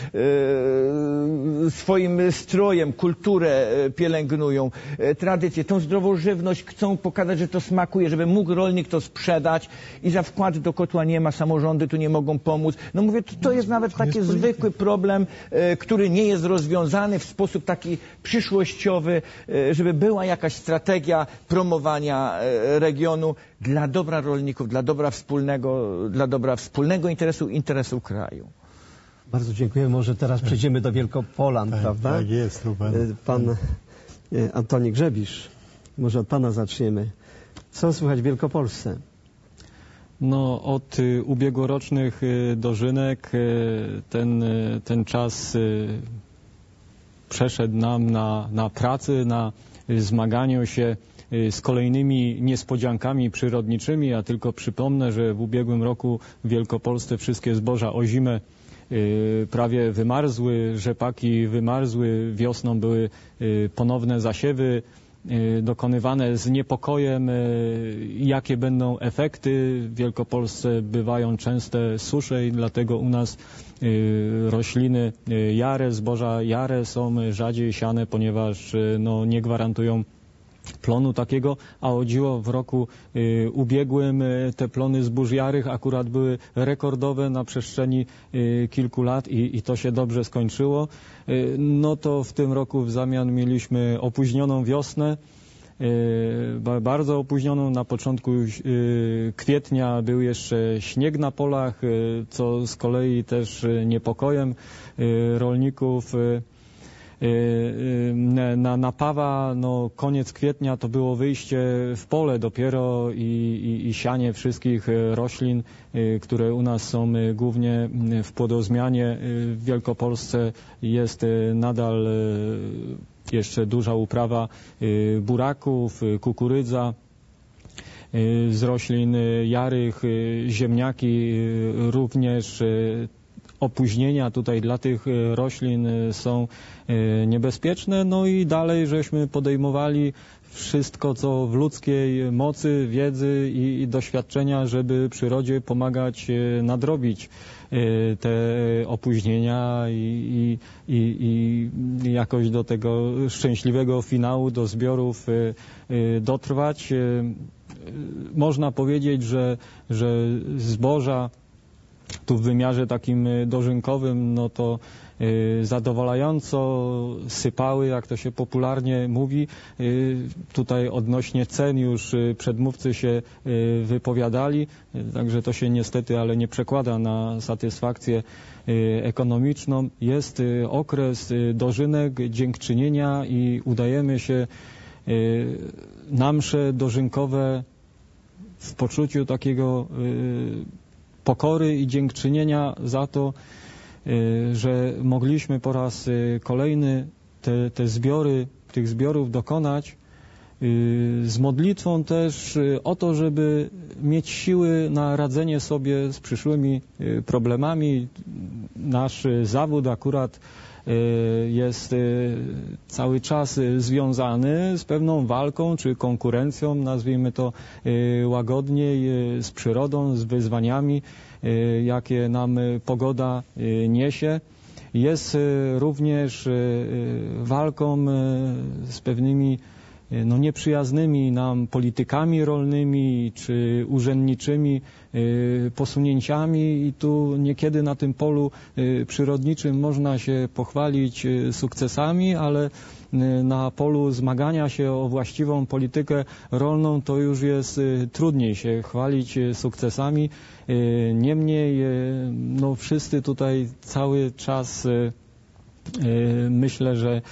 swoim strojem, kulturę pielęgnują, tradycje, tą zdrową żywność, chcą pokazać, że to smakuje, żeby mógł rolnik to sprzedać i za wkład do kotła nie ma, samorządy tu nie mogą pomóc. No mówię, to jest nawet taki zwykły problem, który nie jest rozwiązany w sposób taki przyszłościowy, żeby była jakaś strategia promowania regionu dla dobra rolników, dla dobra wspólnego interesu kraju. Bardzo dziękuję. Może teraz przejdziemy do Wielkopolan, prawda? Tak jest. Pan Antoni Grzebisz, może od pana zaczniemy. Co słychać w Wielkopolsce? No, od ubiegłorocznych dożynek ten czas przeszedł nam na pracy, na zmaganiu się z kolejnymi niespodziankami przyrodniczymi. Ja tylko przypomnę, że w ubiegłym roku w Wielkopolsce wszystkie zboża ozime prawie wymarzły, rzepaki wymarzły, wiosną były ponowne zasiewy dokonywane z niepokojem, jakie będą efekty. W Wielkopolsce bywają częste susze i dlatego u nas rośliny jare, zboża jare są rzadziej siane, ponieważ nie gwarantują plonu takiego, a chodziło w roku ubiegłym te plony zbóż jarych akurat były rekordowe na przestrzeni kilku lat i to się dobrze skończyło. No to w tym roku w zamian mieliśmy opóźnioną wiosnę, bardzo opóźnioną. Na początku kwietnia był jeszcze śnieg na polach, co z kolei też niepokojem rolników. Napawa, koniec kwietnia to było wyjście w pole dopiero i sianie wszystkich roślin, które u nas są głównie w płodozmianie. W Wielkopolsce jest nadal jeszcze duża uprawa buraków, kukurydza. Z roślin jarych, ziemniaki również. Opóźnienia tutaj dla tych roślin są niebezpieczne, no i dalej żeśmy podejmowali wszystko, co w ludzkiej mocy, wiedzy i doświadczenia, żeby przyrodzie pomagać nadrobić te opóźnienia i jakoś do tego szczęśliwego finału, do zbiorów dotrwać. Można powiedzieć, że zboża tu w wymiarze takim dożynkowym, to zadowalająco sypały, jak to się popularnie mówi. Tutaj odnośnie cen już przedmówcy się wypowiadali, także to się niestety, ale nie przekłada na satysfakcję ekonomiczną. Jest okres dożynek, dziękczynienia i udajemy się na msze dożynkowe w poczuciu takiego pokory i dziękczynienia za to, że mogliśmy po raz kolejny tych zbiorów dokonać, z modlitwą też o to, żeby mieć siły na radzenie sobie z przyszłymi problemami. Nasz zawód akurat jest cały czas związany z pewną walką czy konkurencją, nazwijmy to łagodniej, z przyrodą, z wyzwaniami, jakie nam pogoda niesie. Jest również walką z pewnymi nieprzyjaznymi nam politykami rolnymi czy urzędniczymi posunięciami i tu niekiedy na tym polu przyrodniczym można się pochwalić sukcesami, ale na polu zmagania się o właściwą politykę rolną to już jest trudniej się chwalić sukcesami. Niemniej wszyscy tutaj cały czas myślę, że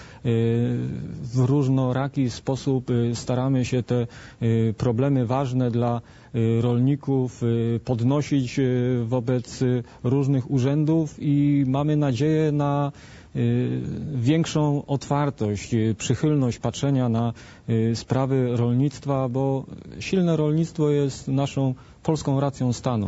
w różnoraki sposób staramy się te problemy ważne dla rolników podnosić wobec różnych urzędów i mamy nadzieję na większą otwartość, przychylność patrzenia na sprawy rolnictwa, bo silne rolnictwo jest naszą polską racją stanu.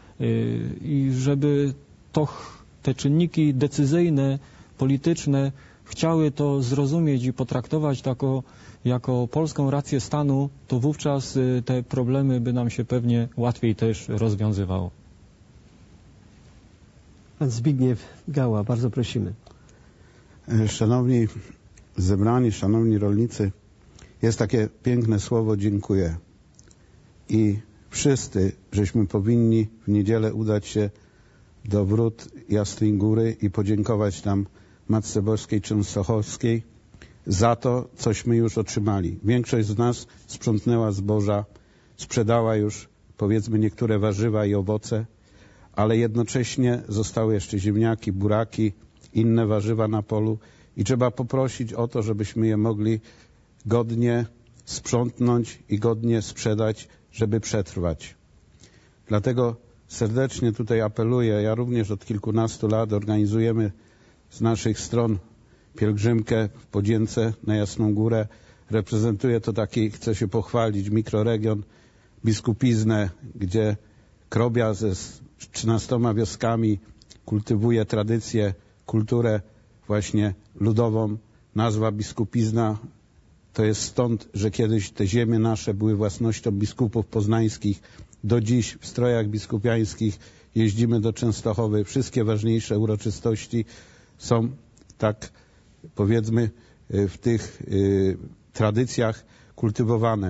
I żeby te czynniki decyzyjne, polityczne chciały to zrozumieć i potraktować jako polską rację stanu, to wówczas te problemy by nam się pewnie łatwiej też rozwiązywało. Pan Zbigniew Gała, bardzo prosimy. Szanowni zebrani, szanowni rolnicy, jest takie piękne słowo dziękuję. I wszyscy, żeśmy powinni w niedzielę udać się do Wrót Jasnej Góry i podziękować tam Matce Boskiej Częstochowskiej za to, cośmy już otrzymali. Większość z nas sprzątnęła zboża, sprzedała już, powiedzmy, niektóre warzywa i owoce, ale jednocześnie zostały jeszcze ziemniaki, buraki, inne warzywa na polu i trzeba poprosić o to, żebyśmy je mogli godnie sprzątnąć i godnie sprzedać, żeby przetrwać. Dlatego serdecznie tutaj apeluję, ja również od kilkunastu lat organizujemy z naszych stron pielgrzymkę w Podzięce na Jasną Górę. Reprezentuję to taki, chcę się pochwalić, mikroregion, biskupiznę, gdzie Krobia ze 13 wioskami kultywuje tradycję, kulturę właśnie ludową. Nazwa biskupizna to jest stąd, że kiedyś te ziemie nasze były własnością biskupów poznańskich. Do dziś w strojach biskupiańskich jeździmy do Częstochowy. Wszystkie ważniejsze uroczystości są, tak powiedzmy, w tych tradycjach kultywowane.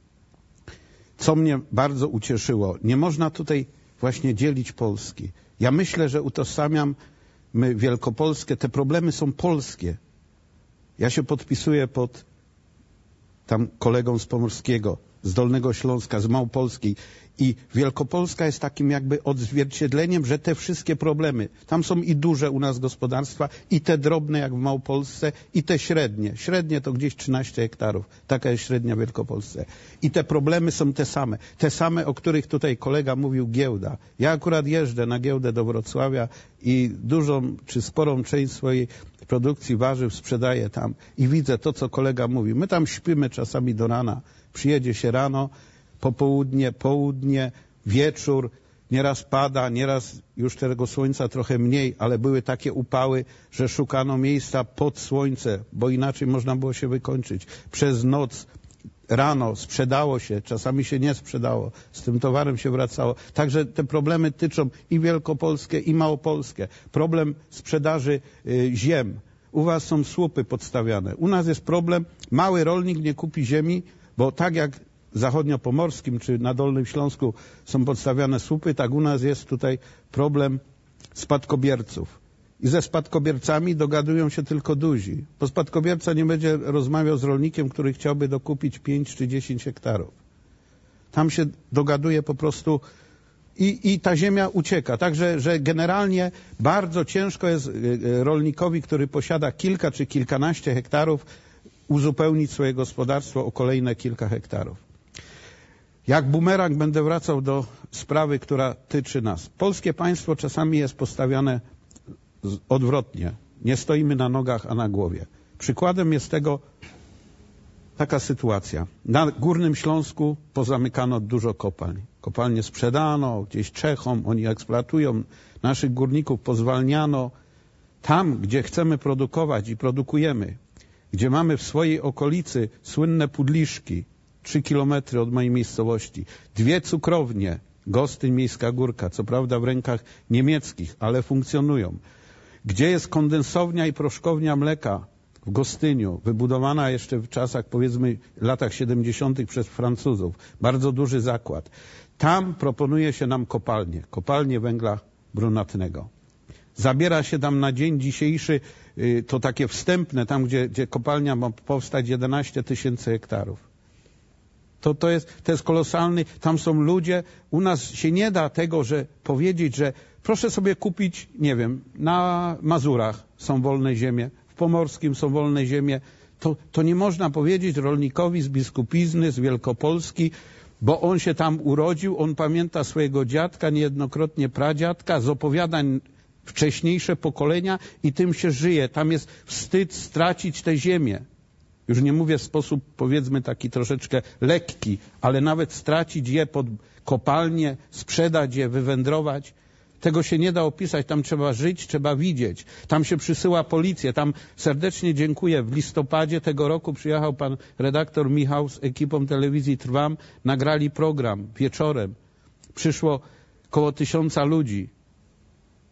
Co mnie bardzo ucieszyło, nie można tutaj właśnie dzielić Polski. Ja myślę, że utożsamiam Wielkopolskę, te problemy są polskie. Ja się podpisuję pod tam kolegą z Pomorskiego, z Dolnego Śląska, z Małopolskiej i Wielkopolska jest takim jakby odzwierciedleniem, że te wszystkie problemy, tam są i duże u nas gospodarstwa, i te drobne jak w Małopolsce, i te średnie. Średnie to gdzieś 13 hektarów. Taka jest średnia w Wielkopolsce. I te problemy są te same, o których tutaj kolega mówił, giełda. Ja akurat jeżdżę na giełdę do Wrocławia i dużą czy sporą część swojej produkcji warzyw sprzedaję tam i widzę to, co kolega mówił. My tam śpimy czasami do rana. Przyjedzie się rano, popołudnie, południe, wieczór, nieraz pada, nieraz już tego słońca trochę mniej, ale były takie upały, że szukano miejsca pod słońce, bo inaczej można było się wykończyć. Przez noc, rano sprzedało się, czasami się nie sprzedało, z tym towarem się wracało. Także te problemy tyczą i Wielkopolskę, i Małopolskę. Problem sprzedaży ziem. U was są słupy podstawiane. U nas jest problem, mały rolnik nie kupi ziemi, bo tak jak w zachodniopomorskim czy na Dolnym Śląsku są podstawiane słupy, tak u nas jest tutaj problem spadkobierców. I ze spadkobiercami dogadują się tylko duzi. Bo spadkobierca nie będzie rozmawiał z rolnikiem, który chciałby dokupić 5 czy 10 hektarów. Tam się dogaduje po prostu i ta ziemia ucieka. Także że generalnie bardzo ciężko jest rolnikowi, który posiada kilka czy kilkanaście hektarów, uzupełnić swoje gospodarstwo o kolejne kilka hektarów. Jak bumerang będę wracał do sprawy, która tyczy nas. Polskie państwo czasami jest postawione odwrotnie. Nie stoimy na nogach, a na głowie. Przykładem jest tego taka sytuacja. Na Górnym Śląsku pozamykano dużo kopalń. Kopalnie sprzedano gdzieś Czechom, oni eksploatują. Naszych górników pozwalniano. Tam, gdzie chcemy produkować i produkujemy, gdzie mamy w swojej okolicy słynne Pudliszki, 3 kilometry od mojej miejscowości, 2 cukrownie, Gostyń, Miejska Górka, co prawda w rękach niemieckich, ale funkcjonują. Gdzie jest kondensownia i proszkownia mleka w Gostyniu, wybudowana jeszcze w czasach, powiedzmy, latach 70. przez Francuzów. Bardzo duży zakład. Tam proponuje się nam kopalnie węgla brunatnego. Zabiera się tam na dzień dzisiejszy, to takie wstępne, tam gdzie kopalnia ma powstać 11 000 hektarów. To jest kolosalny, tam są ludzie, u nas się nie da tego, że powiedzieć, że proszę sobie kupić, nie wiem, na Mazurach są wolne ziemie, w Pomorskim są wolne ziemie. To nie można powiedzieć rolnikowi z biskupizny, z Wielkopolski, bo on się tam urodził, on pamięta swojego dziadka, niejednokrotnie pradziadka, z opowiadań wcześniejsze pokolenia i tym się żyje. Tam jest wstyd stracić tę ziemię. Już nie mówię w sposób, powiedzmy, taki troszeczkę lekki, ale nawet stracić je pod kopalnię, sprzedać je, wywędrować. Tego się nie da opisać, tam trzeba żyć, trzeba widzieć. Tam się przysyła policję, tam serdecznie dziękuję. W listopadzie tego roku przyjechał pan redaktor Michał z ekipą telewizji Trwam, nagrali program wieczorem. Przyszło koło 1000 ludzi.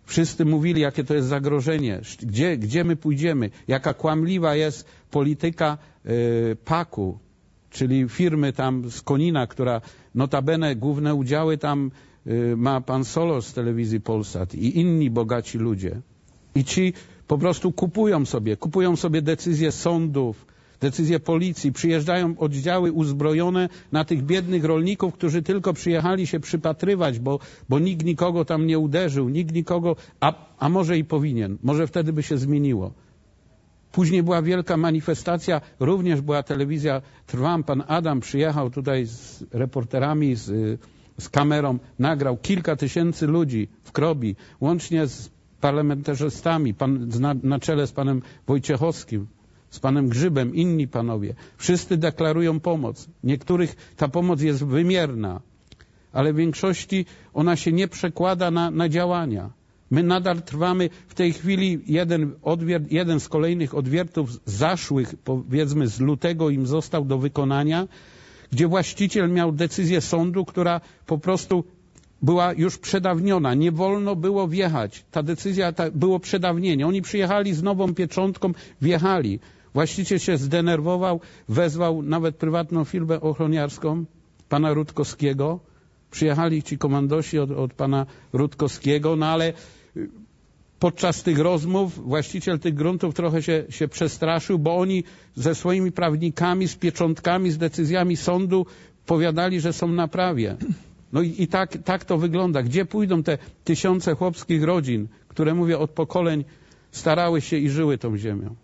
Wszyscy mówili, jakie to jest zagrożenie, gdzie my pójdziemy, jaka kłamliwa jest polityka PAK-u, czyli firmy tam z Konina, która notabene główne udziały tam ma pan Solos z telewizji Polsat i inni bogaci ludzie. I ci po prostu kupują sobie decyzje sądów, decyzje policji, przyjeżdżają oddziały uzbrojone na tych biednych rolników, którzy tylko przyjechali się przypatrywać, bo nikt nikogo tam nie uderzył, nikt nikogo, a może i powinien, może wtedy by się zmieniło. Później była wielka manifestacja, również była telewizja Trwam, pan Adam przyjechał tutaj z reporterami, z kamerą, nagrał kilka tysięcy ludzi w Krobi, łącznie z parlamentarzystami, na czele z panem Wojciechowskim, z panem Grzybem, inni panowie. Wszyscy deklarują pomoc. Niektórych ta pomoc jest wymierna, ale w większości ona się nie przekłada na działania. My nadal trwamy w tej chwili, jeden z kolejnych odwiertów zaszłych, powiedzmy z lutego im został do wykonania, gdzie właściciel miał decyzję sądu, która po prostu była już przedawniona. Nie wolno było wjechać. Ta decyzja, było przedawnienie. Oni przyjechali z nową pieczątką, wjechali. Właściciel się zdenerwował, wezwał nawet prywatną firmę ochroniarską, pana Rutkowskiego. Przyjechali ci komandosi od pana Rutkowskiego, no ale podczas tych rozmów właściciel tych gruntów trochę się przestraszył, bo oni ze swoimi prawnikami, z pieczątkami, z decyzjami sądu powiadali, że są na prawie. No i tak to wygląda. Gdzie pójdą te tysiące chłopskich rodzin, które, mówię, od pokoleń starały się i żyły tą ziemią?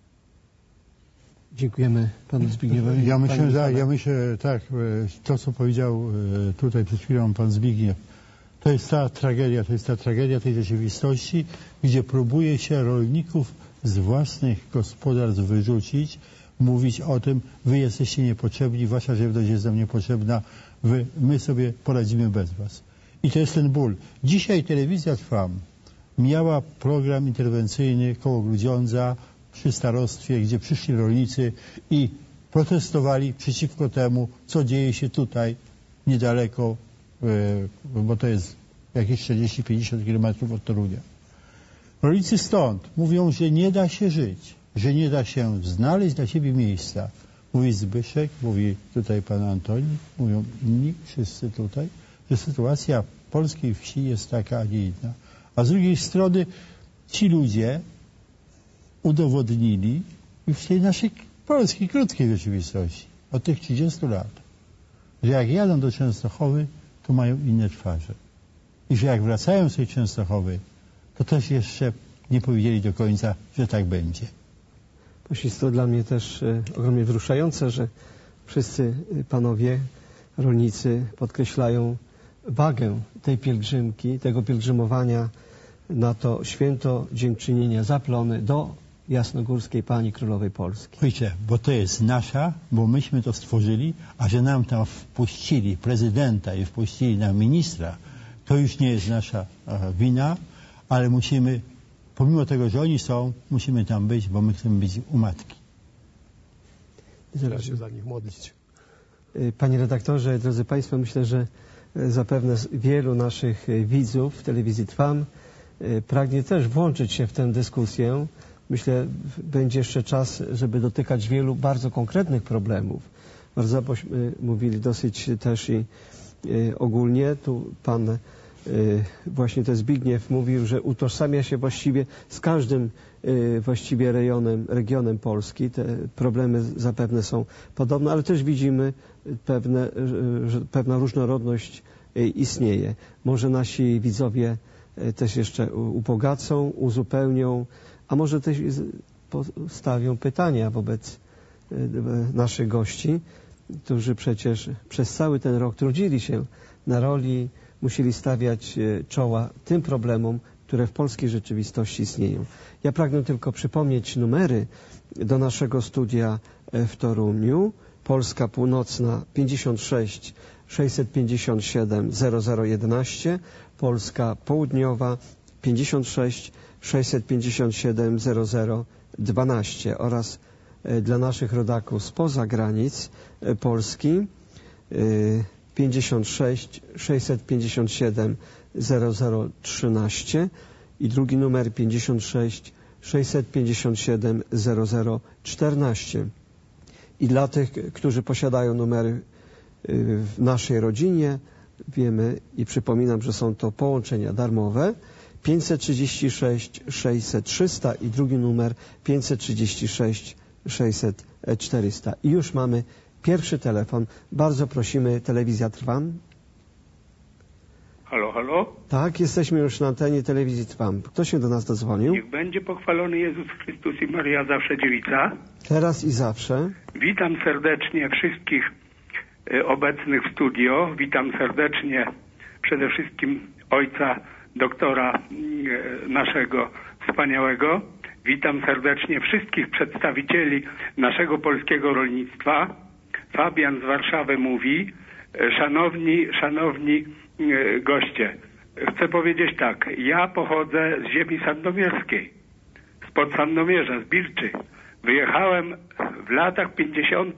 Dziękujemy panu Zbigniewowi. Ja myślę, tak, to co powiedział tutaj przed chwilą pan Zbigniew, to jest ta tragedia tej rzeczywistości, gdzie próbuje się rolników z własnych gospodarstw wyrzucić, mówić o tym, wy jesteście niepotrzebni, wasza żywność jest nam niepotrzebna, my sobie poradzimy bez was. I to jest ten ból. Dzisiaj telewizja Trwam miała program interwencyjny koło Grudziądza przy starostwie, gdzie przyszli rolnicy i protestowali przeciwko temu, co dzieje się tutaj niedaleko, bo to jest jakieś 40-50 kilometrów od Torunia. Rolnicy stąd mówią, że nie da się żyć, że nie da się znaleźć dla siebie miejsca. Mówi Zbyszek, mówi tutaj pan Antoni, mówią inni, wszyscy tutaj, że sytuacja polskiej wsi jest taka, a nie inna. A z drugiej strony ci ludzie udowodnili już w tej naszej polskiej, krótkiej rzeczywistości od tych 30 lat, że jak jadą do Częstochowy, to mają inne twarze. I że jak wracają z tej Częstochowy, to też jeszcze nie powiedzieli do końca, że tak będzie. Jest to dla mnie też ogromnie wzruszające, że wszyscy panowie rolnicy podkreślają wagę tej pielgrzymki, tego pielgrzymowania na to święto dziękczynienia za plony do Jasnogórskiej Pani Królowej Polski. Wiecie, bo to jest nasza, bo myśmy to stworzyli, a że nam tam wpuścili prezydenta i wpuścili nam ministra, to już nie jest nasza wina, ale musimy, pomimo tego, że oni są, musimy tam być, bo my chcemy być u matki. Trzeba się za nich modlić. Panie redaktorze, drodzy państwo, myślę, że zapewne wielu naszych widzów w telewizji Trwam pragnie też włączyć się w tę dyskusję. Myślę, będzie jeszcze czas, żeby dotykać wielu bardzo konkretnych problemów. Bardzo mówili dosyć też i ogólnie. Tu pan właśnie to Zbigniew mówił, że utożsamia się właściwie z każdym właściwie regionem Polski. Te problemy zapewne są podobne, ale też widzimy że pewna różnorodność istnieje. Może nasi widzowie też jeszcze ubogacą, uzupełnią, a może też postawią pytania wobec naszych gości, którzy przecież przez cały ten rok trudzili się na roli, musieli stawiać czoła tym problemom, które w polskiej rzeczywistości istnieją. Ja pragnę tylko przypomnieć numery do naszego studia w Toruniu. Polska Północna 56 657 0011, Polska Południowa 56 657 0012 oraz dla naszych rodaków spoza granic Polski 56 657 0013 i drugi numer 56 657 0014. I dla tych, którzy posiadają numery w naszej rodzinie, wiemy i przypominam, że są to połączenia darmowe, 536 600 300 i drugi numer 536 600 400. I już mamy pierwszy telefon. Bardzo prosimy, telewizja Trwam. Halo, halo? Tak, jesteśmy już na antenie telewizji Trwam. Kto się do nas dozwonił? Niech będzie pochwalony Jezus Chrystus i Maria zawsze dziewica. Teraz i zawsze. Witam serdecznie wszystkich obecnych w studio. Witam serdecznie przede wszystkim ojca doktora naszego wspaniałego. Witam serdecznie wszystkich przedstawicieli naszego polskiego rolnictwa. Fabian z Warszawy mówi, szanowni goście, chcę powiedzieć tak, ja pochodzę z ziemi sandomierskiej, spod Sandomierza, z Bilczy. Wyjechałem w latach 50.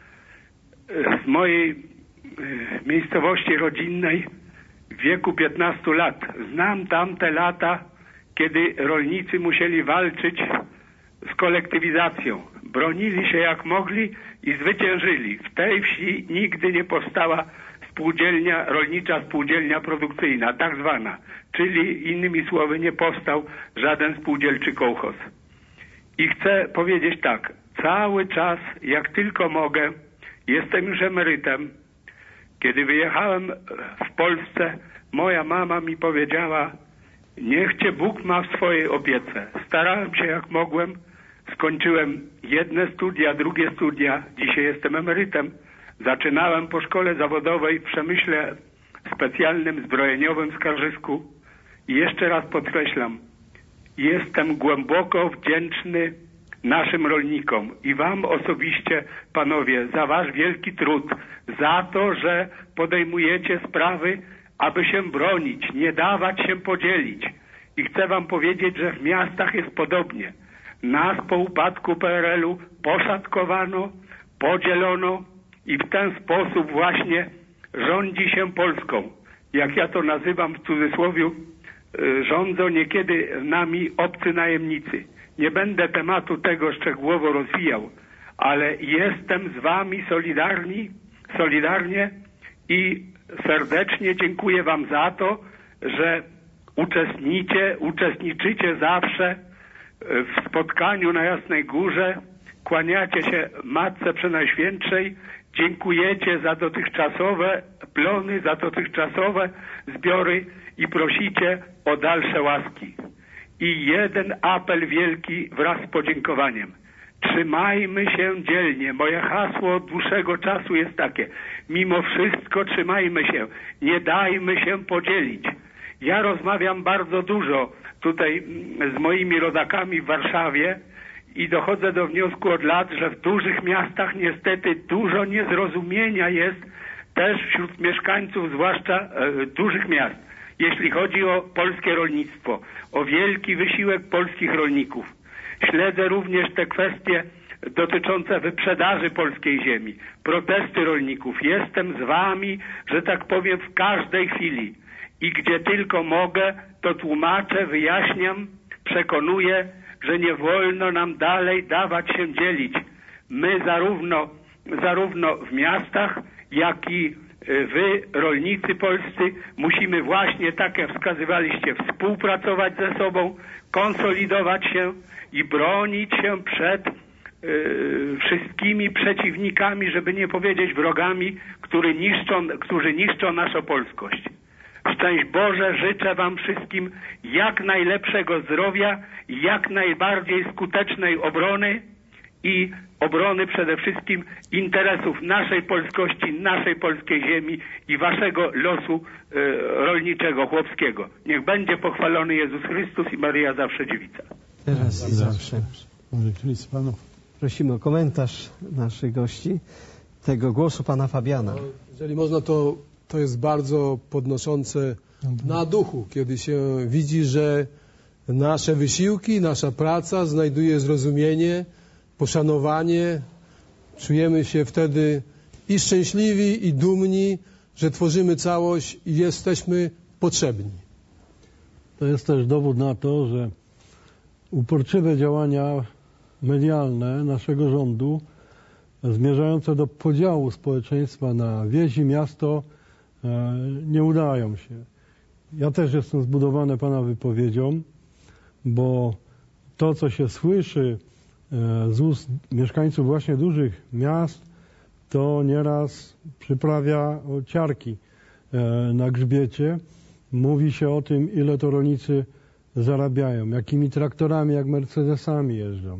z mojej miejscowości rodzinnej w wieku 15 lat. Znam tamte lata, kiedy rolnicy musieli walczyć z kolektywizacją. Bronili się jak mogli i zwyciężyli. W tej wsi nigdy nie powstała rolnicza spółdzielnia produkcyjna, tak zwana. Czyli innymi słowy nie powstał żaden spółdzielczy kołchoz. I chcę powiedzieć tak, cały czas jak tylko mogę, jestem już emerytem. Kiedy wyjechałem w Polsce, moja mama mi powiedziała, niech Cię Bóg ma w swojej opiece. Starałem się jak mogłem, skończyłem jedne studia, drugie studia, dzisiaj jestem emerytem. Zaczynałem po szkole zawodowej w przemyśle specjalnym, zbrojeniowym w Skarżysku. I jeszcze raz podkreślam, jestem głęboko wdzięczny naszym rolnikom i wam osobiście, panowie, za wasz wielki trud, za to, że podejmujecie sprawy, aby się bronić, nie dawać się podzielić. I chcę wam powiedzieć, że w miastach jest podobnie. Nas po upadku PRL-u poszatkowano, podzielono i w ten sposób właśnie rządzi się Polską. Jak ja to nazywam w cudzysłowie, rządzą niekiedy nami obcy najemnicy. Nie będę tematu tego szczegółowo rozwijał, ale jestem z wami solidarnie i serdecznie dziękuję wam za to, że uczestniczycie zawsze w spotkaniu na Jasnej Górze, kłaniacie się Matce Przenajświętszej, dziękujecie za dotychczasowe plony, za dotychczasowe zbiory i prosicie o dalsze łaski. I jeden apel wielki wraz z podziękowaniem. Trzymajmy się dzielnie. Moje hasło od dłuższego czasu jest takie. Mimo wszystko trzymajmy się. Nie dajmy się podzielić. Ja rozmawiam bardzo dużo tutaj z moimi rodakami w Warszawie i dochodzę do wniosku od lat, że w dużych miastach niestety dużo niezrozumienia jest też wśród mieszkańców, zwłaszcza dużych miast, jeśli chodzi o polskie rolnictwo, o wielki wysiłek polskich rolników. Śledzę również te kwestie dotyczące wyprzedaży polskiej ziemi, protesty rolników. Jestem z wami, że tak powiem, w każdej chwili. I gdzie tylko mogę, to tłumaczę, wyjaśniam, przekonuję, że nie wolno nam dalej dawać się dzielić. My zarówno w miastach, jak i wy, rolnicy polscy, musimy właśnie, tak jak wskazywaliście, współpracować ze sobą, konsolidować się i bronić się przed wszystkimi przeciwnikami, żeby nie powiedzieć wrogami, którzy niszczą naszą polskość. Szczęść Boże, życzę wam wszystkim jak najlepszego zdrowia, jak najbardziej skutecznej obrony i obrony przede wszystkim interesów naszej polskości, naszej polskiej ziemi i waszego losu rolniczego, chłopskiego. Niech będzie pochwalony Jezus Chrystus i Maryja zawsze dziewica. Teraz i zawsze. Prosimy o komentarz naszych gości tego głosu pana Fabiana. Jeżeli można, to jest bardzo podnoszące na duchu, kiedy się widzi, że nasze wysiłki, nasza praca znajduje zrozumienie, poszanowanie. Czujemy się wtedy i szczęśliwi, i dumni, że tworzymy całość i jesteśmy potrzebni. to jest też dowód na to, że uporczywe działania medialne naszego rządu zmierzające do podziału społeczeństwa na wieś i miasto nie udają się. Ja też jestem zbudowany Pana wypowiedzią, bo to, co się słyszy z ust mieszkańców właśnie dużych miast, to nieraz przyprawia ciarki na grzbiecie. Mówi się o tym, ile to rolnicy zarabiają, jakimi traktorami, jak Mercedesami jeżdżą,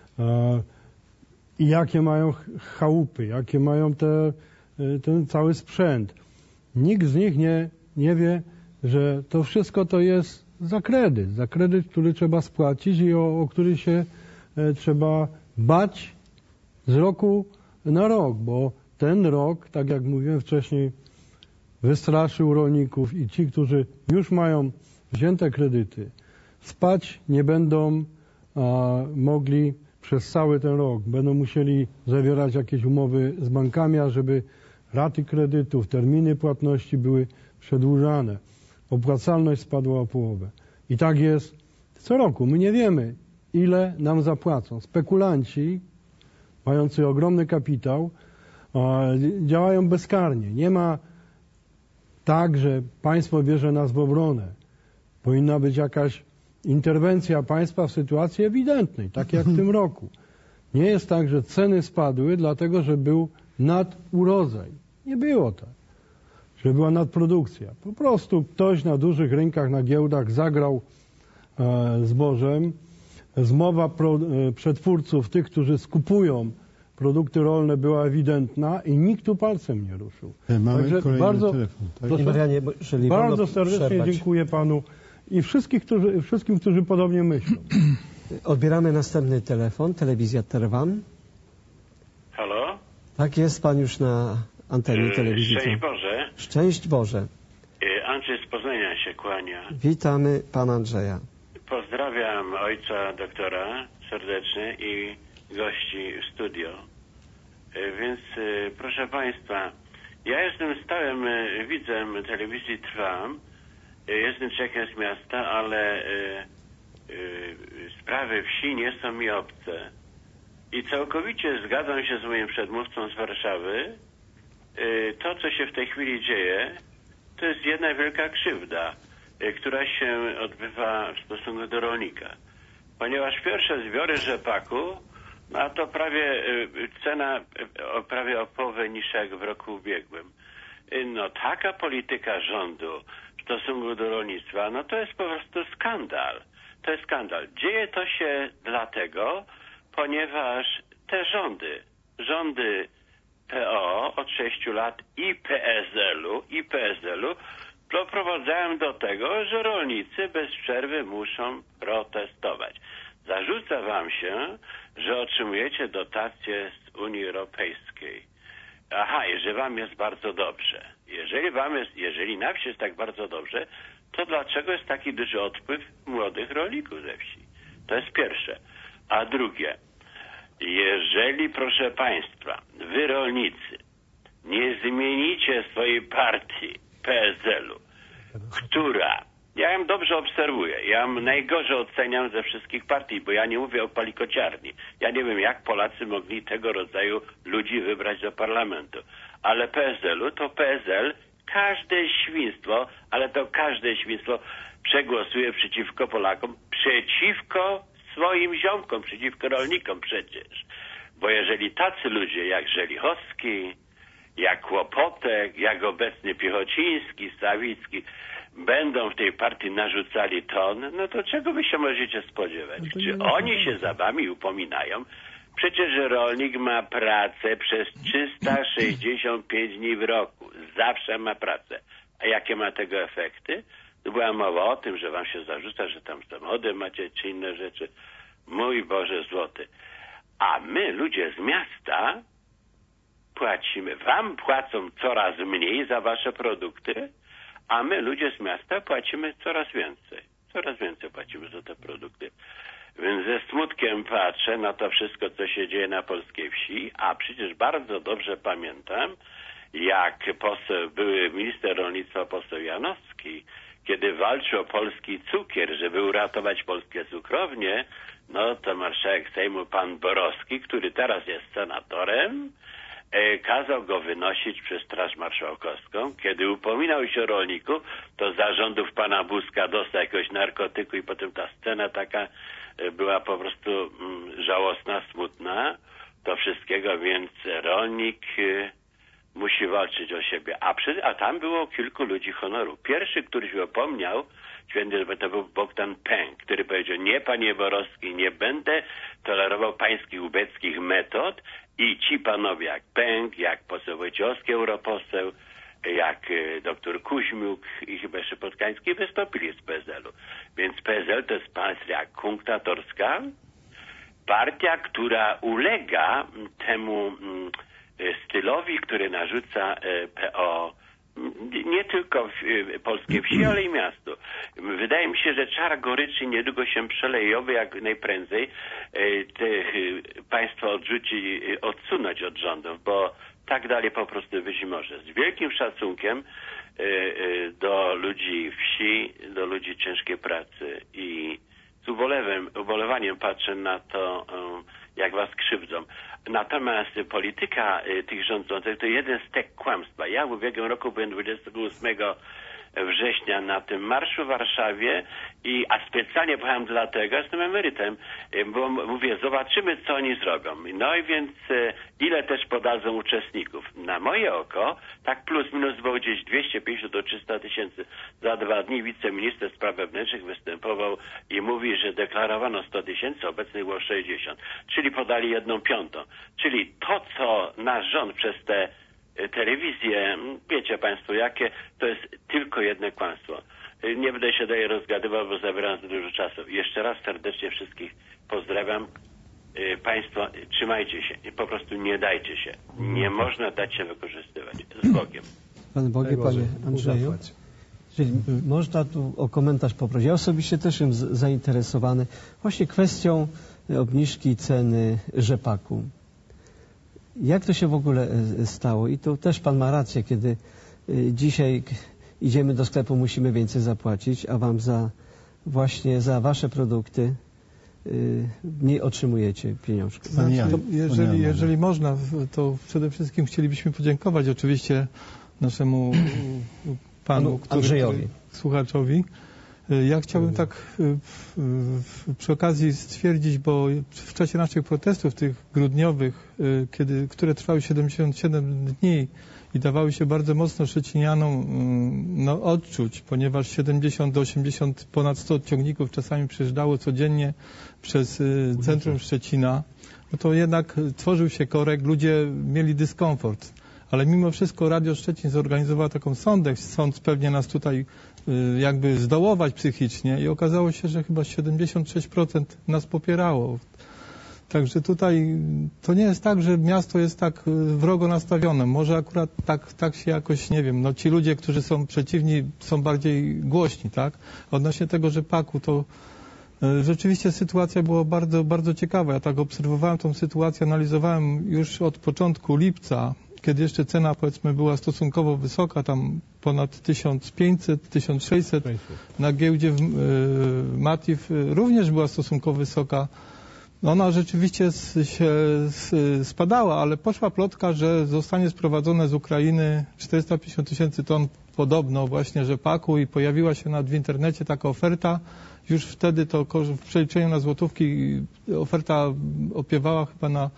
i jakie mają chałupy, jakie mają ten cały sprzęt. Nikt z nich nie wie, że to wszystko to jest za kredyt, który trzeba spłacić i o który się trzeba bać z roku na rok, bo ten rok, tak jak mówiłem wcześniej, wystraszył rolników i ci, którzy już mają wzięte kredyty, spać nie będą mogli przez cały ten rok. Będą musieli zawierać jakieś umowy z bankami, żeby raty kredytów, terminy płatności były przedłużane. Opłacalność spadła o połowę. I tak jest co roku. My nie wiemy, ile nam zapłacą. Spekulanci, mający ogromny kapitał, działają bezkarnie. Nie ma tak, że państwo bierze nas w obronę. Powinna być jakaś interwencja państwa w sytuacji ewidentnej, tak jak w tym roku. Nie jest tak, że ceny spadły, dlatego że był nadurodzaj. Nie było tak, że była nadprodukcja. Po prostu ktoś na dużych rynkach, na giełdach zagrał zbożem. Zmowa przetwórców, tych, którzy skupują produkty rolne, była ewidentna i nikt tu palcem nie ruszył. Mamy Także kolejny bardzo, telefon. Tak? proszę, Marianie, jeżeli bardzo serdecznie przerwać. dziękuję Panu i wszystkim, którzy podobnie myślą. Odbieramy następny telefon. Telewizja Terwan. Halo? Tak jest, pan już na antenie telewizji. Szczęść Boże. Szczęść Boże. Andrzej z Poznania się kłania. Witamy pana Andrzeja. Pozdrawiam ojca doktora serdecznie i gości w studio. Więc proszę Państwa, ja jestem stałym widzem telewizji Trwam. Jestem Czechem z miasta, ale sprawy wsi nie są mi obce. I całkowicie zgadzam się z moim przedmówcą z Warszawy. To, co się w tej chwili dzieje, to jest jedna wielka krzywda, która się odbywa w stosunku do rolnika. Ponieważ pierwsze zbiory rzepaku, no to prawie cena prawie o połowę niższa jak w roku ubiegłym. No taka polityka rządu w stosunku do rolnictwa, no to jest po prostu skandal. To jest skandal. Dzieje to się dlatego, ponieważ te rządy PO od 6 lat i PSL-u doprowadzają do tego, że rolnicy bez przerwy muszą protestować. Zarzuca wam się, że otrzymujecie dotacje z Unii Europejskiej. Aha, jeżeli wam jest bardzo dobrze. Jeżeli na wsi jest tak bardzo dobrze, to dlaczego jest taki duży odpływ młodych rolników ze wsi? To jest pierwsze. A drugie, jeżeli, proszę Państwa, wy rolnicy nie zmienicie swojej partii PSL-u, która, ja ją dobrze obserwuję, ja ją najgorzej oceniam ze wszystkich partii, bo ja nie mówię o palikociarni. Ja nie wiem, jak Polacy mogli tego rodzaju ludzi wybrać do parlamentu. Ale PSL-u to PSL, każde świństwo, ale to każde świństwo przegłosuje przeciwko Polakom, przeciwko swoim ziomkom, przeciwko rolnikom przecież. Bo jeżeli tacy ludzie jak Żelichowski, jak Łopotek, jak obecny Piechociński, Sawicki będą w tej partii narzucali ton, no to czego wy się możecie spodziewać? Czy oni się za wami upominają? Przecież rolnik ma pracę przez 365 dni w roku. Zawsze ma pracę. A jakie ma tego efekty? Tu była mowa o tym, że wam się zarzuca, że tam samochody macie, czy inne rzeczy. Mój Boże złoty. A my, ludzie z miasta, płacimy. Wam płacą coraz mniej za wasze produkty, a my, ludzie z miasta, płacimy coraz więcej. Coraz więcej płacimy za te produkty. Więc ze smutkiem patrzę na to wszystko, co się dzieje na polskiej wsi, a przecież bardzo dobrze pamiętam, jak były minister rolnictwa poseł Janowski kiedy walczył o polski cukier, żeby uratować polskie cukrownie, no to marszałek Sejmu pan Borowski, który teraz jest senatorem, kazał go wynosić przez Straż Marszałkowską. Kiedy upominał się o rolników, to za rządów pana Buzka dostał jakiegoś narkotyku i potem ta scena taka była po prostu żałosna, smutna. To wszystkiego, więc rolnik musi walczyć o siebie. A tam było kilku ludzi honoru. Pierwszy, który się upomniał, to był Bogdan Pęk, który powiedział: nie, panie Borowski, nie będę tolerował pańskich ubeckich metod. I ci panowie jak Pęk, jak poseł Wojciechowski, europoseł, jak doktor Kuźmiuk i chyba jeszcze Podkański wystąpili z PSL-u. Więc PSL to jest partia kunktatorska, partia, która ulega temu stylowi, który narzuca PO, nie tylko w polskiej wsi, ale i miastu. Wydaje mi się, że czar goryczy niedługo się przeleje, oby jak najprędzej państwo odsunąć od rządów, bo tak dalej po prostu być może. Z wielkim szacunkiem do ludzi wsi, do ludzi ciężkiej pracy i z ubolewaniem patrzę na to, jak was krzywdzą. Natomiast polityka tych rządzących to jeden stek kłamstwa. Ja w ubiegłym roku byłem 28 września na tym marszu w Warszawie, a specjalnie pojechałem dlatego, jestem emerytem, bo mówię, zobaczymy, co oni zrobią. No i więc ile też podadzą uczestników. Na moje oko, tak plus minus było gdzieś 250 do 300 tysięcy. Za 2 dni wiceminister spraw wewnętrznych występował i mówi, że deklarowano 100 tysięcy, obecnie było 60. Czyli podali 1/5. Czyli to, co nasz rząd przez te telewizje, wiecie państwo jakie, to jest tylko jedno kłamstwo. Nie będę się dalej rozgadywał, bo zabieram za dużo czasu. Jeszcze raz serdecznie wszystkich pozdrawiam. Państwo, trzymajcie się. Po prostu nie dajcie się. Nie można dać się wykorzystywać. Z Bogiem. Pan Bogiem, panie Andrzeju. Czyli można tu o komentarz poprosić. Ja osobiście też jestem zainteresowany właśnie kwestią obniżki ceny rzepaku. Jak to się w ogóle stało? I tu też pan ma rację, kiedy dzisiaj idziemy do sklepu, musimy więcej zapłacić, a wam właśnie za wasze produkty nie otrzymujecie pieniążków. Jeżeli można, to przede wszystkim chcielibyśmy podziękować oczywiście naszemu panu Andrzejowi, słuchaczowi. Ja chciałbym tak przy okazji stwierdzić, bo w czasie naszych protestów tych grudniowych, które trwały 77 dni i dawały się bardzo mocno szczecinianom odczuć, ponieważ 70 do 80, ponad 100 ciągników czasami przejeżdżało codziennie przez centrum Szczecina, no to jednak tworzył się korek, ludzie mieli dyskomfort. Ale mimo wszystko Radio Szczecin zorganizowało taką sondę, chcąc pewnie nas tutaj jakby zdołować psychicznie i okazało się, że chyba 76% nas popierało. Także tutaj to nie jest tak, że miasto jest tak wrogo nastawione. Może akurat tak się jakoś, nie wiem, no ci ludzie, którzy są przeciwni, są bardziej głośni, tak? Odnośnie tego rzepaku, to rzeczywiście sytuacja była bardzo, bardzo ciekawa. Ja tak obserwowałem tą sytuację, analizowałem już od początku lipca, kiedy jeszcze cena, powiedzmy, była stosunkowo wysoka, tam ponad 1500, 1600. Na giełdzie Matif również była stosunkowo wysoka. Ona rzeczywiście się spadała, ale poszła plotka, że zostanie sprowadzone z Ukrainy 450 tysięcy ton podobno właśnie rzepaku i pojawiła się w internecie taka oferta. Już wtedy to w przeliczeniu na złotówki oferta opiewała chyba na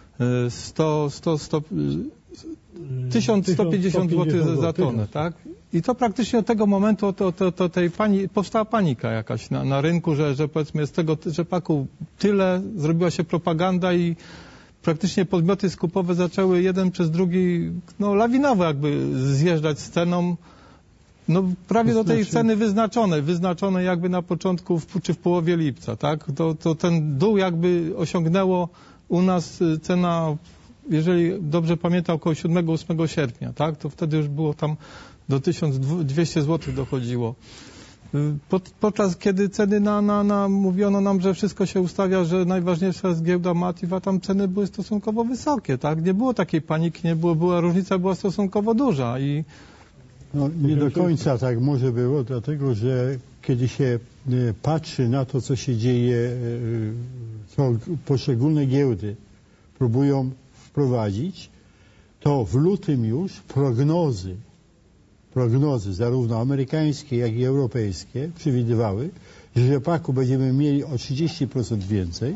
1150 zł za tonę, tak? I to praktycznie od tego momentu powstała panika jakaś na rynku, że powiedzmy z tego rzepaku tyle, zrobiła się propaganda i praktycznie podmioty skupowe zaczęły jeden przez drugi, lawinowo jakby zjeżdżać z ceną, prawie do tej ceny wyznaczonej jakby na początku czy w połowie lipca, tak? To ten dół jakby osiągnęło u nas cena, jeżeli dobrze pamiętam, około 7-8 sierpnia, tak? To wtedy już było tam do 1200 zł dochodziło. Podczas kiedy ceny mówiono nam, że wszystko się ustawia, że najważniejsza jest giełda Matif, a tam ceny były stosunkowo wysokie, tak? Nie było takiej paniki, była różnica była stosunkowo duża i No, nie do końca tak może było, dlatego że kiedy się patrzy na to, co się dzieje, co poszczególne giełdy próbują wprowadzić, to w lutym już prognozy zarówno amerykańskie, jak i europejskie przewidywały, że rzepaku będziemy mieli o 30% więcej,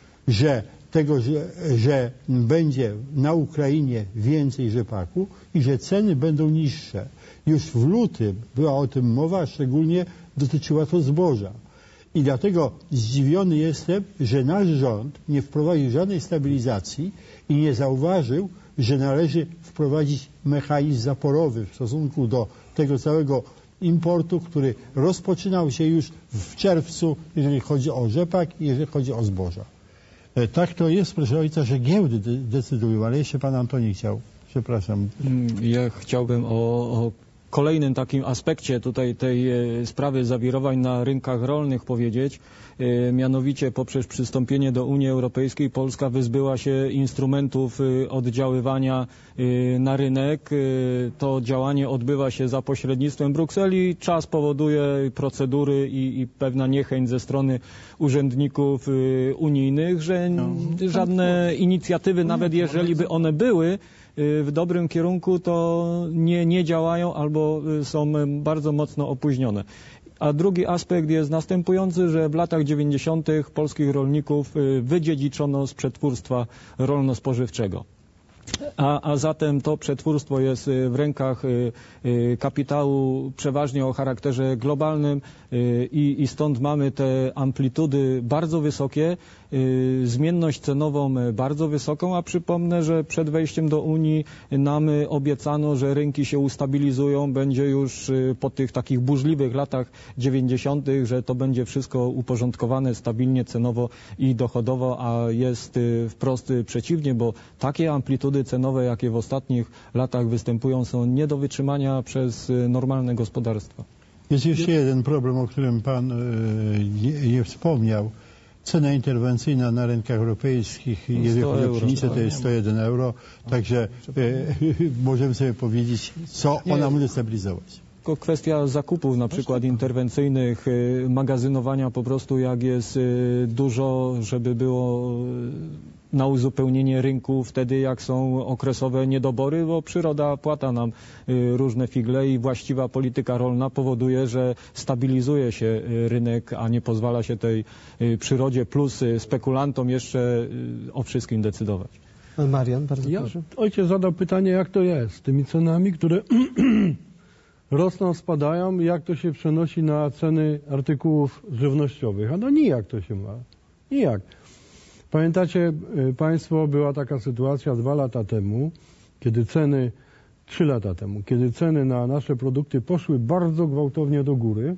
że będzie na Ukrainie więcej rzepaku i że ceny będą niższe. Już w lutym była o tym mowa, szczególnie dotyczyła to zboża. I dlatego zdziwiony jestem, że nasz rząd nie wprowadził żadnej stabilizacji i nie zauważył, że należy wprowadzić mechanizm zaporowy w stosunku do tego całego importu, który rozpoczynał się już w czerwcu, jeżeli chodzi o rzepak i jeżeli chodzi o zboża. Tak to jest, proszę ojca, że giełdy decydują, ale jeszcze pan Antoni chciał. Przepraszam. Ja chciałbym o kolejnym takim aspekcie tutaj tej sprawy zawirowań na rynkach rolnych powiedzieć. Mianowicie poprzez przystąpienie do Unii Europejskiej Polska wyzbyła się instrumentów oddziaływania na rynek. To działanie odbywa się za pośrednictwem Brukseli. Czas powoduje procedury i pewna niechęć ze strony urzędników unijnych, że żadne inicjatywy, nawet jeżeli by one były w dobrym kierunku, to nie działają albo są bardzo mocno opóźnione. A drugi aspekt jest następujący, że w latach 90. polskich rolników wydziedziczono z przetwórstwa rolno-spożywczego. A zatem to przetwórstwo jest w rękach kapitału przeważnie o charakterze globalnym i stąd mamy te amplitudy bardzo wysokie, zmienność cenową bardzo wysoką, a przypomnę, że przed wejściem do Unii nam obiecano, że rynki się ustabilizują, będzie już po tych takich burzliwych latach 90., że to będzie wszystko uporządkowane stabilnie cenowo i dochodowo, a jest wprost przeciwnie, bo takie amplitudy cenowe, jakie w ostatnich latach występują, są nie do wytrzymania przez normalne gospodarstwa. Jest jeszcze jeden problem, o którym pan nie wspomniał. Cena interwencyjna na rynkach europejskich, jeżeli chodzi o pszenicę, to jest 101 euro, także możemy sobie powiedzieć, co ona może stabilizować. Tylko kwestia zakupów na przykład interwencyjnych, magazynowania po prostu jak jest dużo, żeby było na uzupełnienie rynku wtedy, jak są okresowe niedobory, bo przyroda płata nam różne figle i właściwa polityka rolna powoduje, że stabilizuje się rynek, a nie pozwala się tej przyrodzie plus spekulantom jeszcze o wszystkim decydować. Marian, bardzo proszę. Ojciec zadał pytanie, jak to jest z tymi cenami, które rosną, spadają, jak to się przenosi na ceny artykułów żywnościowych. A no nijak to się ma. Nijak. Pamiętacie Państwo, była taka sytuacja 2 lata temu, 3 lata temu, kiedy ceny na nasze produkty poszły bardzo gwałtownie do góry,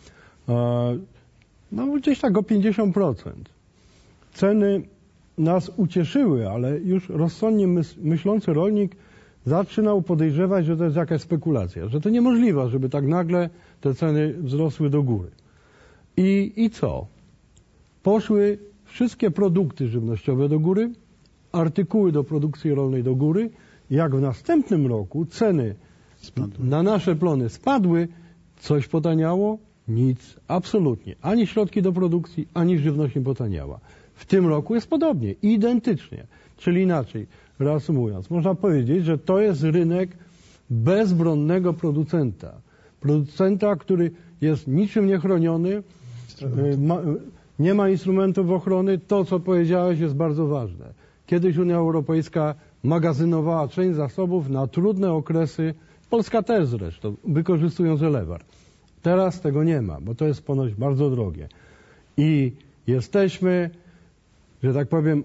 no gdzieś tak o 50%. Ceny nas ucieszyły, ale już rozsądnie myślący rolnik zaczynał podejrzewać, że to jest jakaś spekulacja, że to niemożliwe, żeby tak nagle te ceny wzrosły do góry. I co? Poszły wszystkie produkty żywnościowe do góry, artykuły do produkcji rolnej do góry. Jak w następnym roku ceny na nasze plony spadły, coś potaniało? Nic, absolutnie. Ani środki do produkcji, ani żywność nie potaniała. W tym roku jest podobnie, identycznie. Czyli inaczej, reasumując, można powiedzieć, że to jest rynek bezbronnego producenta. Producenta, który jest niczym niechroniony, nie ma instrumentów ochrony. To, co powiedziałeś, jest bardzo ważne. Kiedyś Unia Europejska magazynowała część zasobów na trudne okresy, Polska też zresztą, wykorzystując elewar. Teraz tego nie ma, bo to jest ponoć bardzo drogie. I jesteśmy, że tak powiem,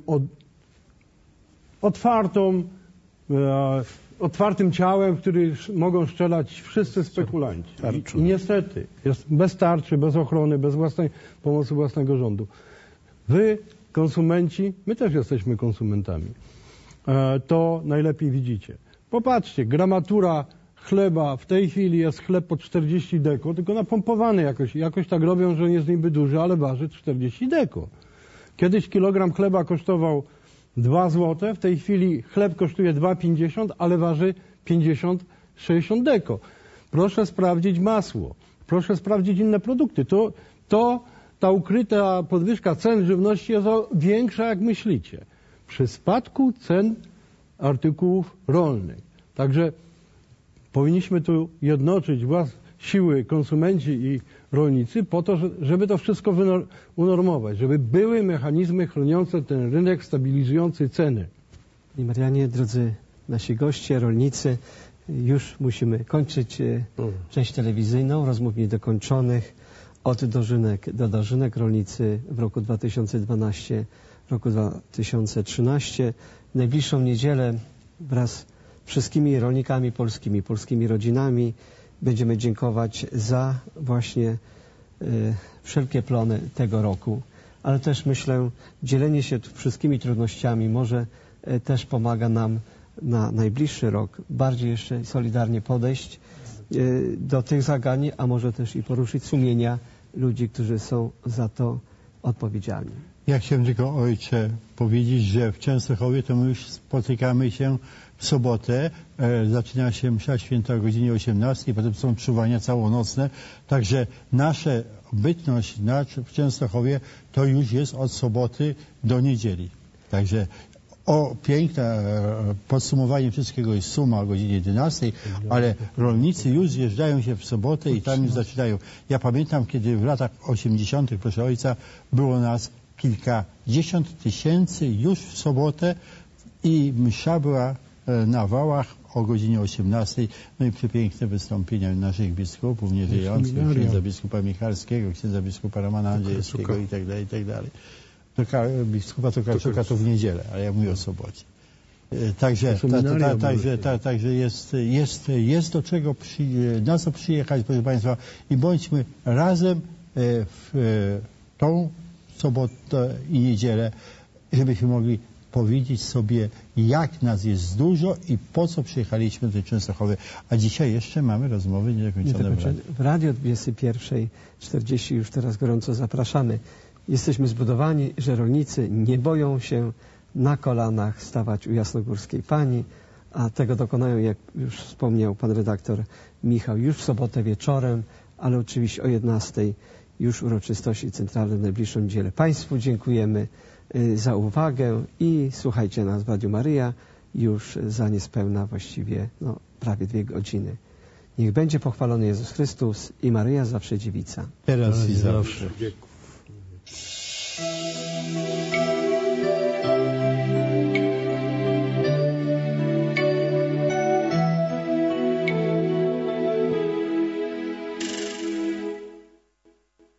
otwartym ciałem, w który mogą strzelać wszyscy spekulanci. I niestety jest bez tarczy, bez ochrony, bez własnej pomocy własnego rządu. Wy, konsumenci, my też jesteśmy konsumentami, to najlepiej widzicie. Popatrzcie, gramatura chleba w tej chwili jest chleb po 40 deko, tylko napompowany jakoś tak robią, że nie jest niby duży, ale waży 40 deko. Kiedyś kilogram chleba kosztował 2 zł, w tej chwili chleb kosztuje 2,50, ale waży 50-60 deko. Proszę sprawdzić masło, proszę sprawdzić inne produkty. Ta ukryta podwyżka cen żywności jest większa, jak myślicie, przy spadku cen artykułów rolnych. Także powinniśmy tu jednoczyć siły konsumenci i rolnicy po to, żeby to wszystko unormować, żeby były mechanizmy chroniące ten rynek, stabilizujący ceny. I Marianie, drodzy nasi goście, rolnicy, już musimy kończyć część telewizyjną, rozmów niedokończonych, od dożynek do dożynek. Rolnicy w roku 2012, w roku 2013. W najbliższą niedzielę wraz z wszystkimi rolnikami polskimi rodzinami będziemy dziękować za właśnie wszelkie plony tego roku. Ale też myślę, dzielenie się wszystkimi trudnościami może też pomaga nam na najbliższy rok bardziej jeszcze solidarnie podejść do tych zagadnień, a może też i poruszyć sumienia ludzi, którzy są za to odpowiedzialni. Ja chciałem tylko, ojcze, powiedzieć, że w Częstochowie to my już spotykamy się w sobotę. Zaczyna się msza święta o godzinie 18, potem są czuwania całonocne. Także nasza bytność w Częstochowie to już jest od soboty do niedzieli. Także piękne podsumowanie wszystkiego jest suma o godzinie 11, ale rolnicy już zjeżdżają się w sobotę i tam już zaczynają. Ja pamiętam, kiedy w latach 80., proszę ojca, było nas kilkadziesiąt tysięcy już w sobotę i msza była na Wałach o godzinie 18. No i przepiękne wystąpienia naszych biskupów nieżyjących, księdza biskupa Michalskiego, księdza biskupa Romana Andrzejewskiego i tak dalej. Biskupa Tokarczuka to w niedzielę, ale ja mówię o sobocie. Także jest do czego na co przyjechać, proszę Państwa, i bądźmy razem w tą sobotę i niedzielę, żebyśmy mogli powiedzieć sobie, jak nas jest dużo i po co przyjechaliśmy do Częstochowy. A dzisiaj jeszcze mamy rozmowy niedokończone w radiu. W radiu o 21:40 już teraz gorąco zapraszamy. Jesteśmy zbudowani, że rolnicy nie boją się na kolanach stawać u Jasnogórskiej Pani, a tego dokonają, jak już wspomniał pan redaktor Michał, już w sobotę wieczorem, ale oczywiście o 11:00 już uroczystości centralne w najbliższą niedzielę. Państwu dziękujemy za uwagę i słuchajcie nas w Radiu Maryja już za niespełna właściwie prawie 2 godziny. Niech będzie pochwalony Jezus Chrystus i Maryja zawsze dziewica. Teraz i zawsze.